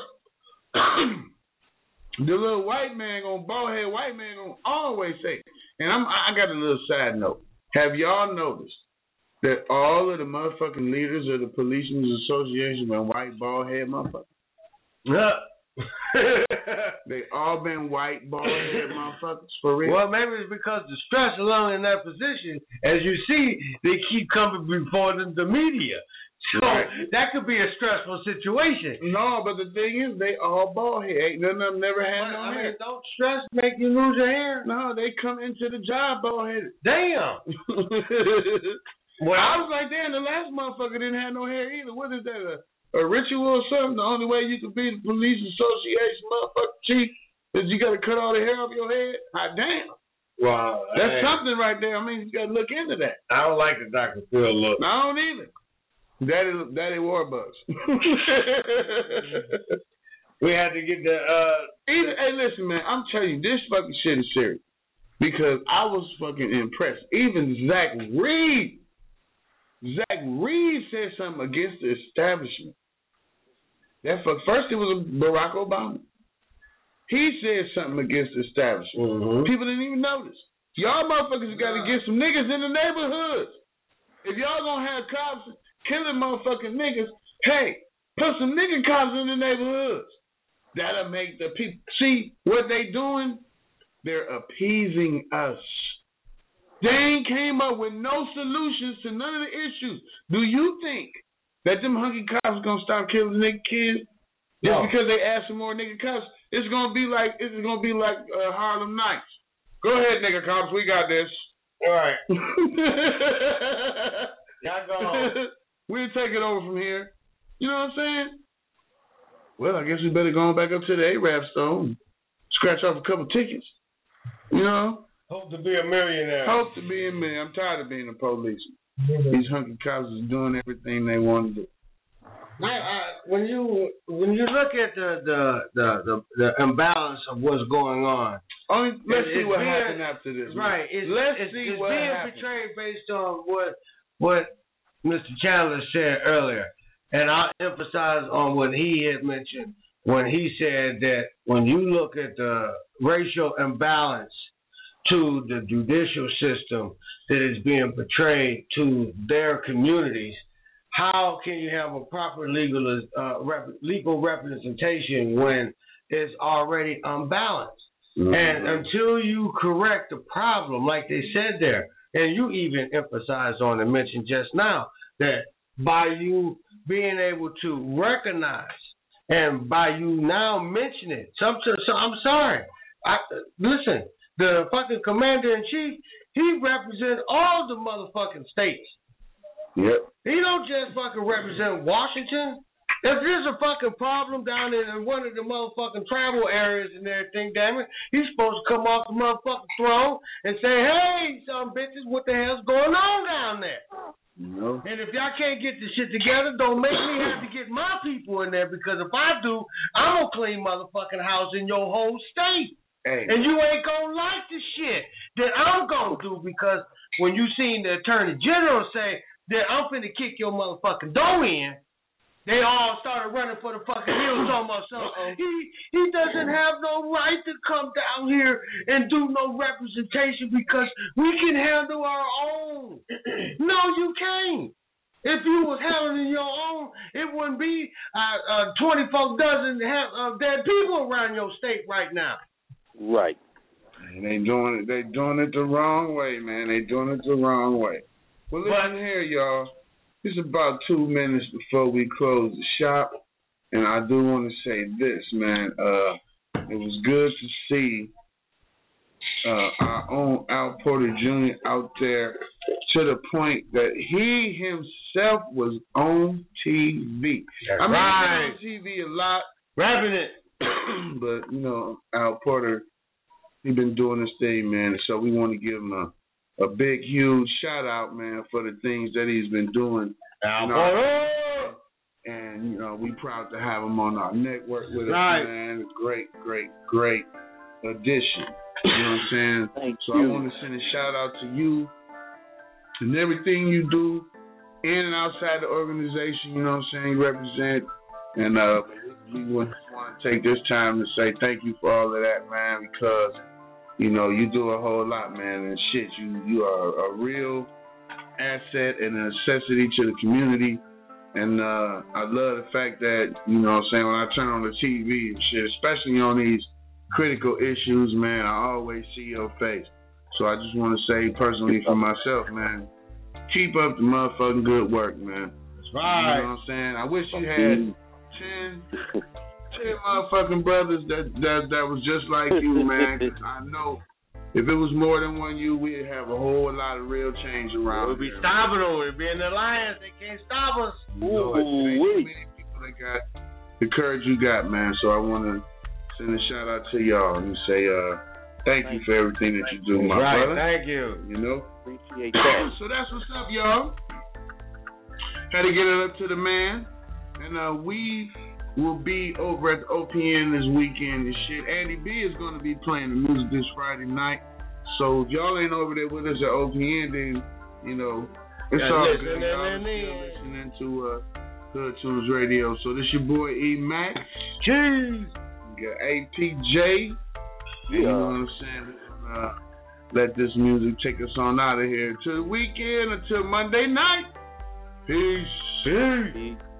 B: the little bald-headed white man gonna always say, and I got a little side note. Have y'all noticed that all of the motherfucking leaders of the Policemen's Association are white, bald-headed motherfuckers?
A: Yeah.
B: They all been white, bald-headed motherfuckers, for real.
A: Well, maybe it's because the stress alone in that position, as you see, they keep coming before the media. So that could be a stressful situation.
B: No, but the thing is, they all bald-headed. Ain't none of them never had no hair.
A: Don't stress make you lose your hair.
B: No, they come into the job bald-headed.
A: Damn.
B: Well, I was like, damn, the last motherfucker didn't have no hair either. What is that, a ritual or something? The only way you can be the police association motherfucker chief is you got to cut all the hair off your head? Hot damn.
A: Wow.
B: That's something right there. I mean, you got to look into that.
A: I don't like the Dr. Phil look.
B: I don't either. Daddy Warbucks.
A: We had to get the
B: hey, listen, man, I'm telling you, this fucking shit is serious. Because I was fucking impressed. Even Zach Reed said something against the establishment. First it was Barack Obama. He said something against the establishment.
A: Mm-hmm.
B: People didn't even notice. Y'all motherfuckers got to get some niggas in the neighborhoods. If y'all gonna have cops killing motherfucking niggas, hey, put some nigga cops in the neighborhoods. That'll make the people see what they doing. They're appeasing us. They ain't came up with no solutions to none of the issues. Do you think that them hunky cops gonna stop killing nigga kids just because they ask for more nigga cops? It's gonna be like Harlem Nights. Go ahead, nigga cops, we got this.
A: All right. Y'all go home.
B: We'll take it over from here. You know what I'm saying? Well, I guess we better go on back up to the Arab store and scratch off a couple tickets. You know?
A: Hope to be a millionaire.
B: Hope to be a millionaire. I'm tired of being a police. These hunky cops is doing everything they want to do.
A: When you look at the imbalance of what's going on,
B: let's see what happens after this.
A: Right.
B: Let's see what happens.
A: It's being portrayed based on what Mr. Chandler said earlier, and I'll emphasize on what he had mentioned when he said that when you look at the racial imbalance to the judicial system that is being portrayed to their communities, how can you have a proper legal representation when it's already unbalanced? Mm-hmm. And until you correct the problem, like they said there, and you even emphasized on and mentioned just now, that by you being able to recognize and by you now mentioning it, so I'm sorry. Listen, the fucking commander-in-chief, he represents all the motherfucking states.
B: Yep.
A: He don't just fucking represent Washington. If there's a fucking problem down in one of the motherfucking travel areas and everything, damn it, he's supposed to come off the motherfucking throne and say, hey, some bitches, what the hell's going on down there?
B: No.
A: And if y'all can't get this shit together, don't make me have to get my people in there, because if I do, I'm going to clean motherfucking house in your whole state.
B: Hey.
A: And you ain't going to like the shit that I'm going to do, because when you seen the Attorney General say that I'm finna kick your motherfucking door in, they all started running for the fucking hills talking about something. He doesn't have no right to come down here and do no representation because we can handle our own. No, you can't. If you was handling your own, it wouldn't be 24 dozen dead people around your state right now.
E: Right.
B: And they doing it the wrong way, man. They doing it the wrong way. Well, listen here, y'all. It's about 2 minutes before we close the shop, and I do want to say this, man. It was good to see our own Al Porter Jr. out there to the point that he himself was on TV. I mean, he's on TV a lot.
A: Rapping it.
B: But, you know, Al Porter, he's been doing this thing, man, so we want to give him a big, huge shout-out, man, for the things that he's been doing. Al Porter! And, you know, we proud to have him on our network with us, man. Great, great, great addition. You know what I'm saying?
E: Thank
B: you. I want to send a shout-out to you and everything you do in and outside the organization, you know what I'm saying, you represent. And we want to take this time to say thank you for all of that, man, because, you know, you do a whole lot, man, and shit, you are a real asset and a necessity to the community. And I love the fact that, you know what I'm saying, when I turn on the TV and shit, especially on these critical issues, man, I always see your face. So I just want to say personally for myself, man, keep up the motherfucking good work, man.
A: That's right.
B: You know what I'm saying? I wish you had 10 motherfucking brothers that was just like you, man. 'Cause I know if it was more than one you, we'd have a whole lot of real change around.
A: We'll be stopping them. We'll be in the alliance. They can't stop us.
B: No, many people that got the courage you got, man. So I want to send a shout out to y'all and say thank you for everything that you do, my brother.
A: Thank you.
B: You know?
E: Appreciate that.
B: So that's what's up, y'all. Had to get it up to the man. And we've will be over at the OPN this weekend and shit. Andy B is going to be playing the music this Friday night. So if y'all ain't over there with us at OPN, then, you know, it's all good. Y'all still listening to Hood Tunes Radio. So this your boy E Max. Cheese. You got APJ. You know what I'm saying? Let this music take us on out of here. Until the weekend, until Monday night. Peace.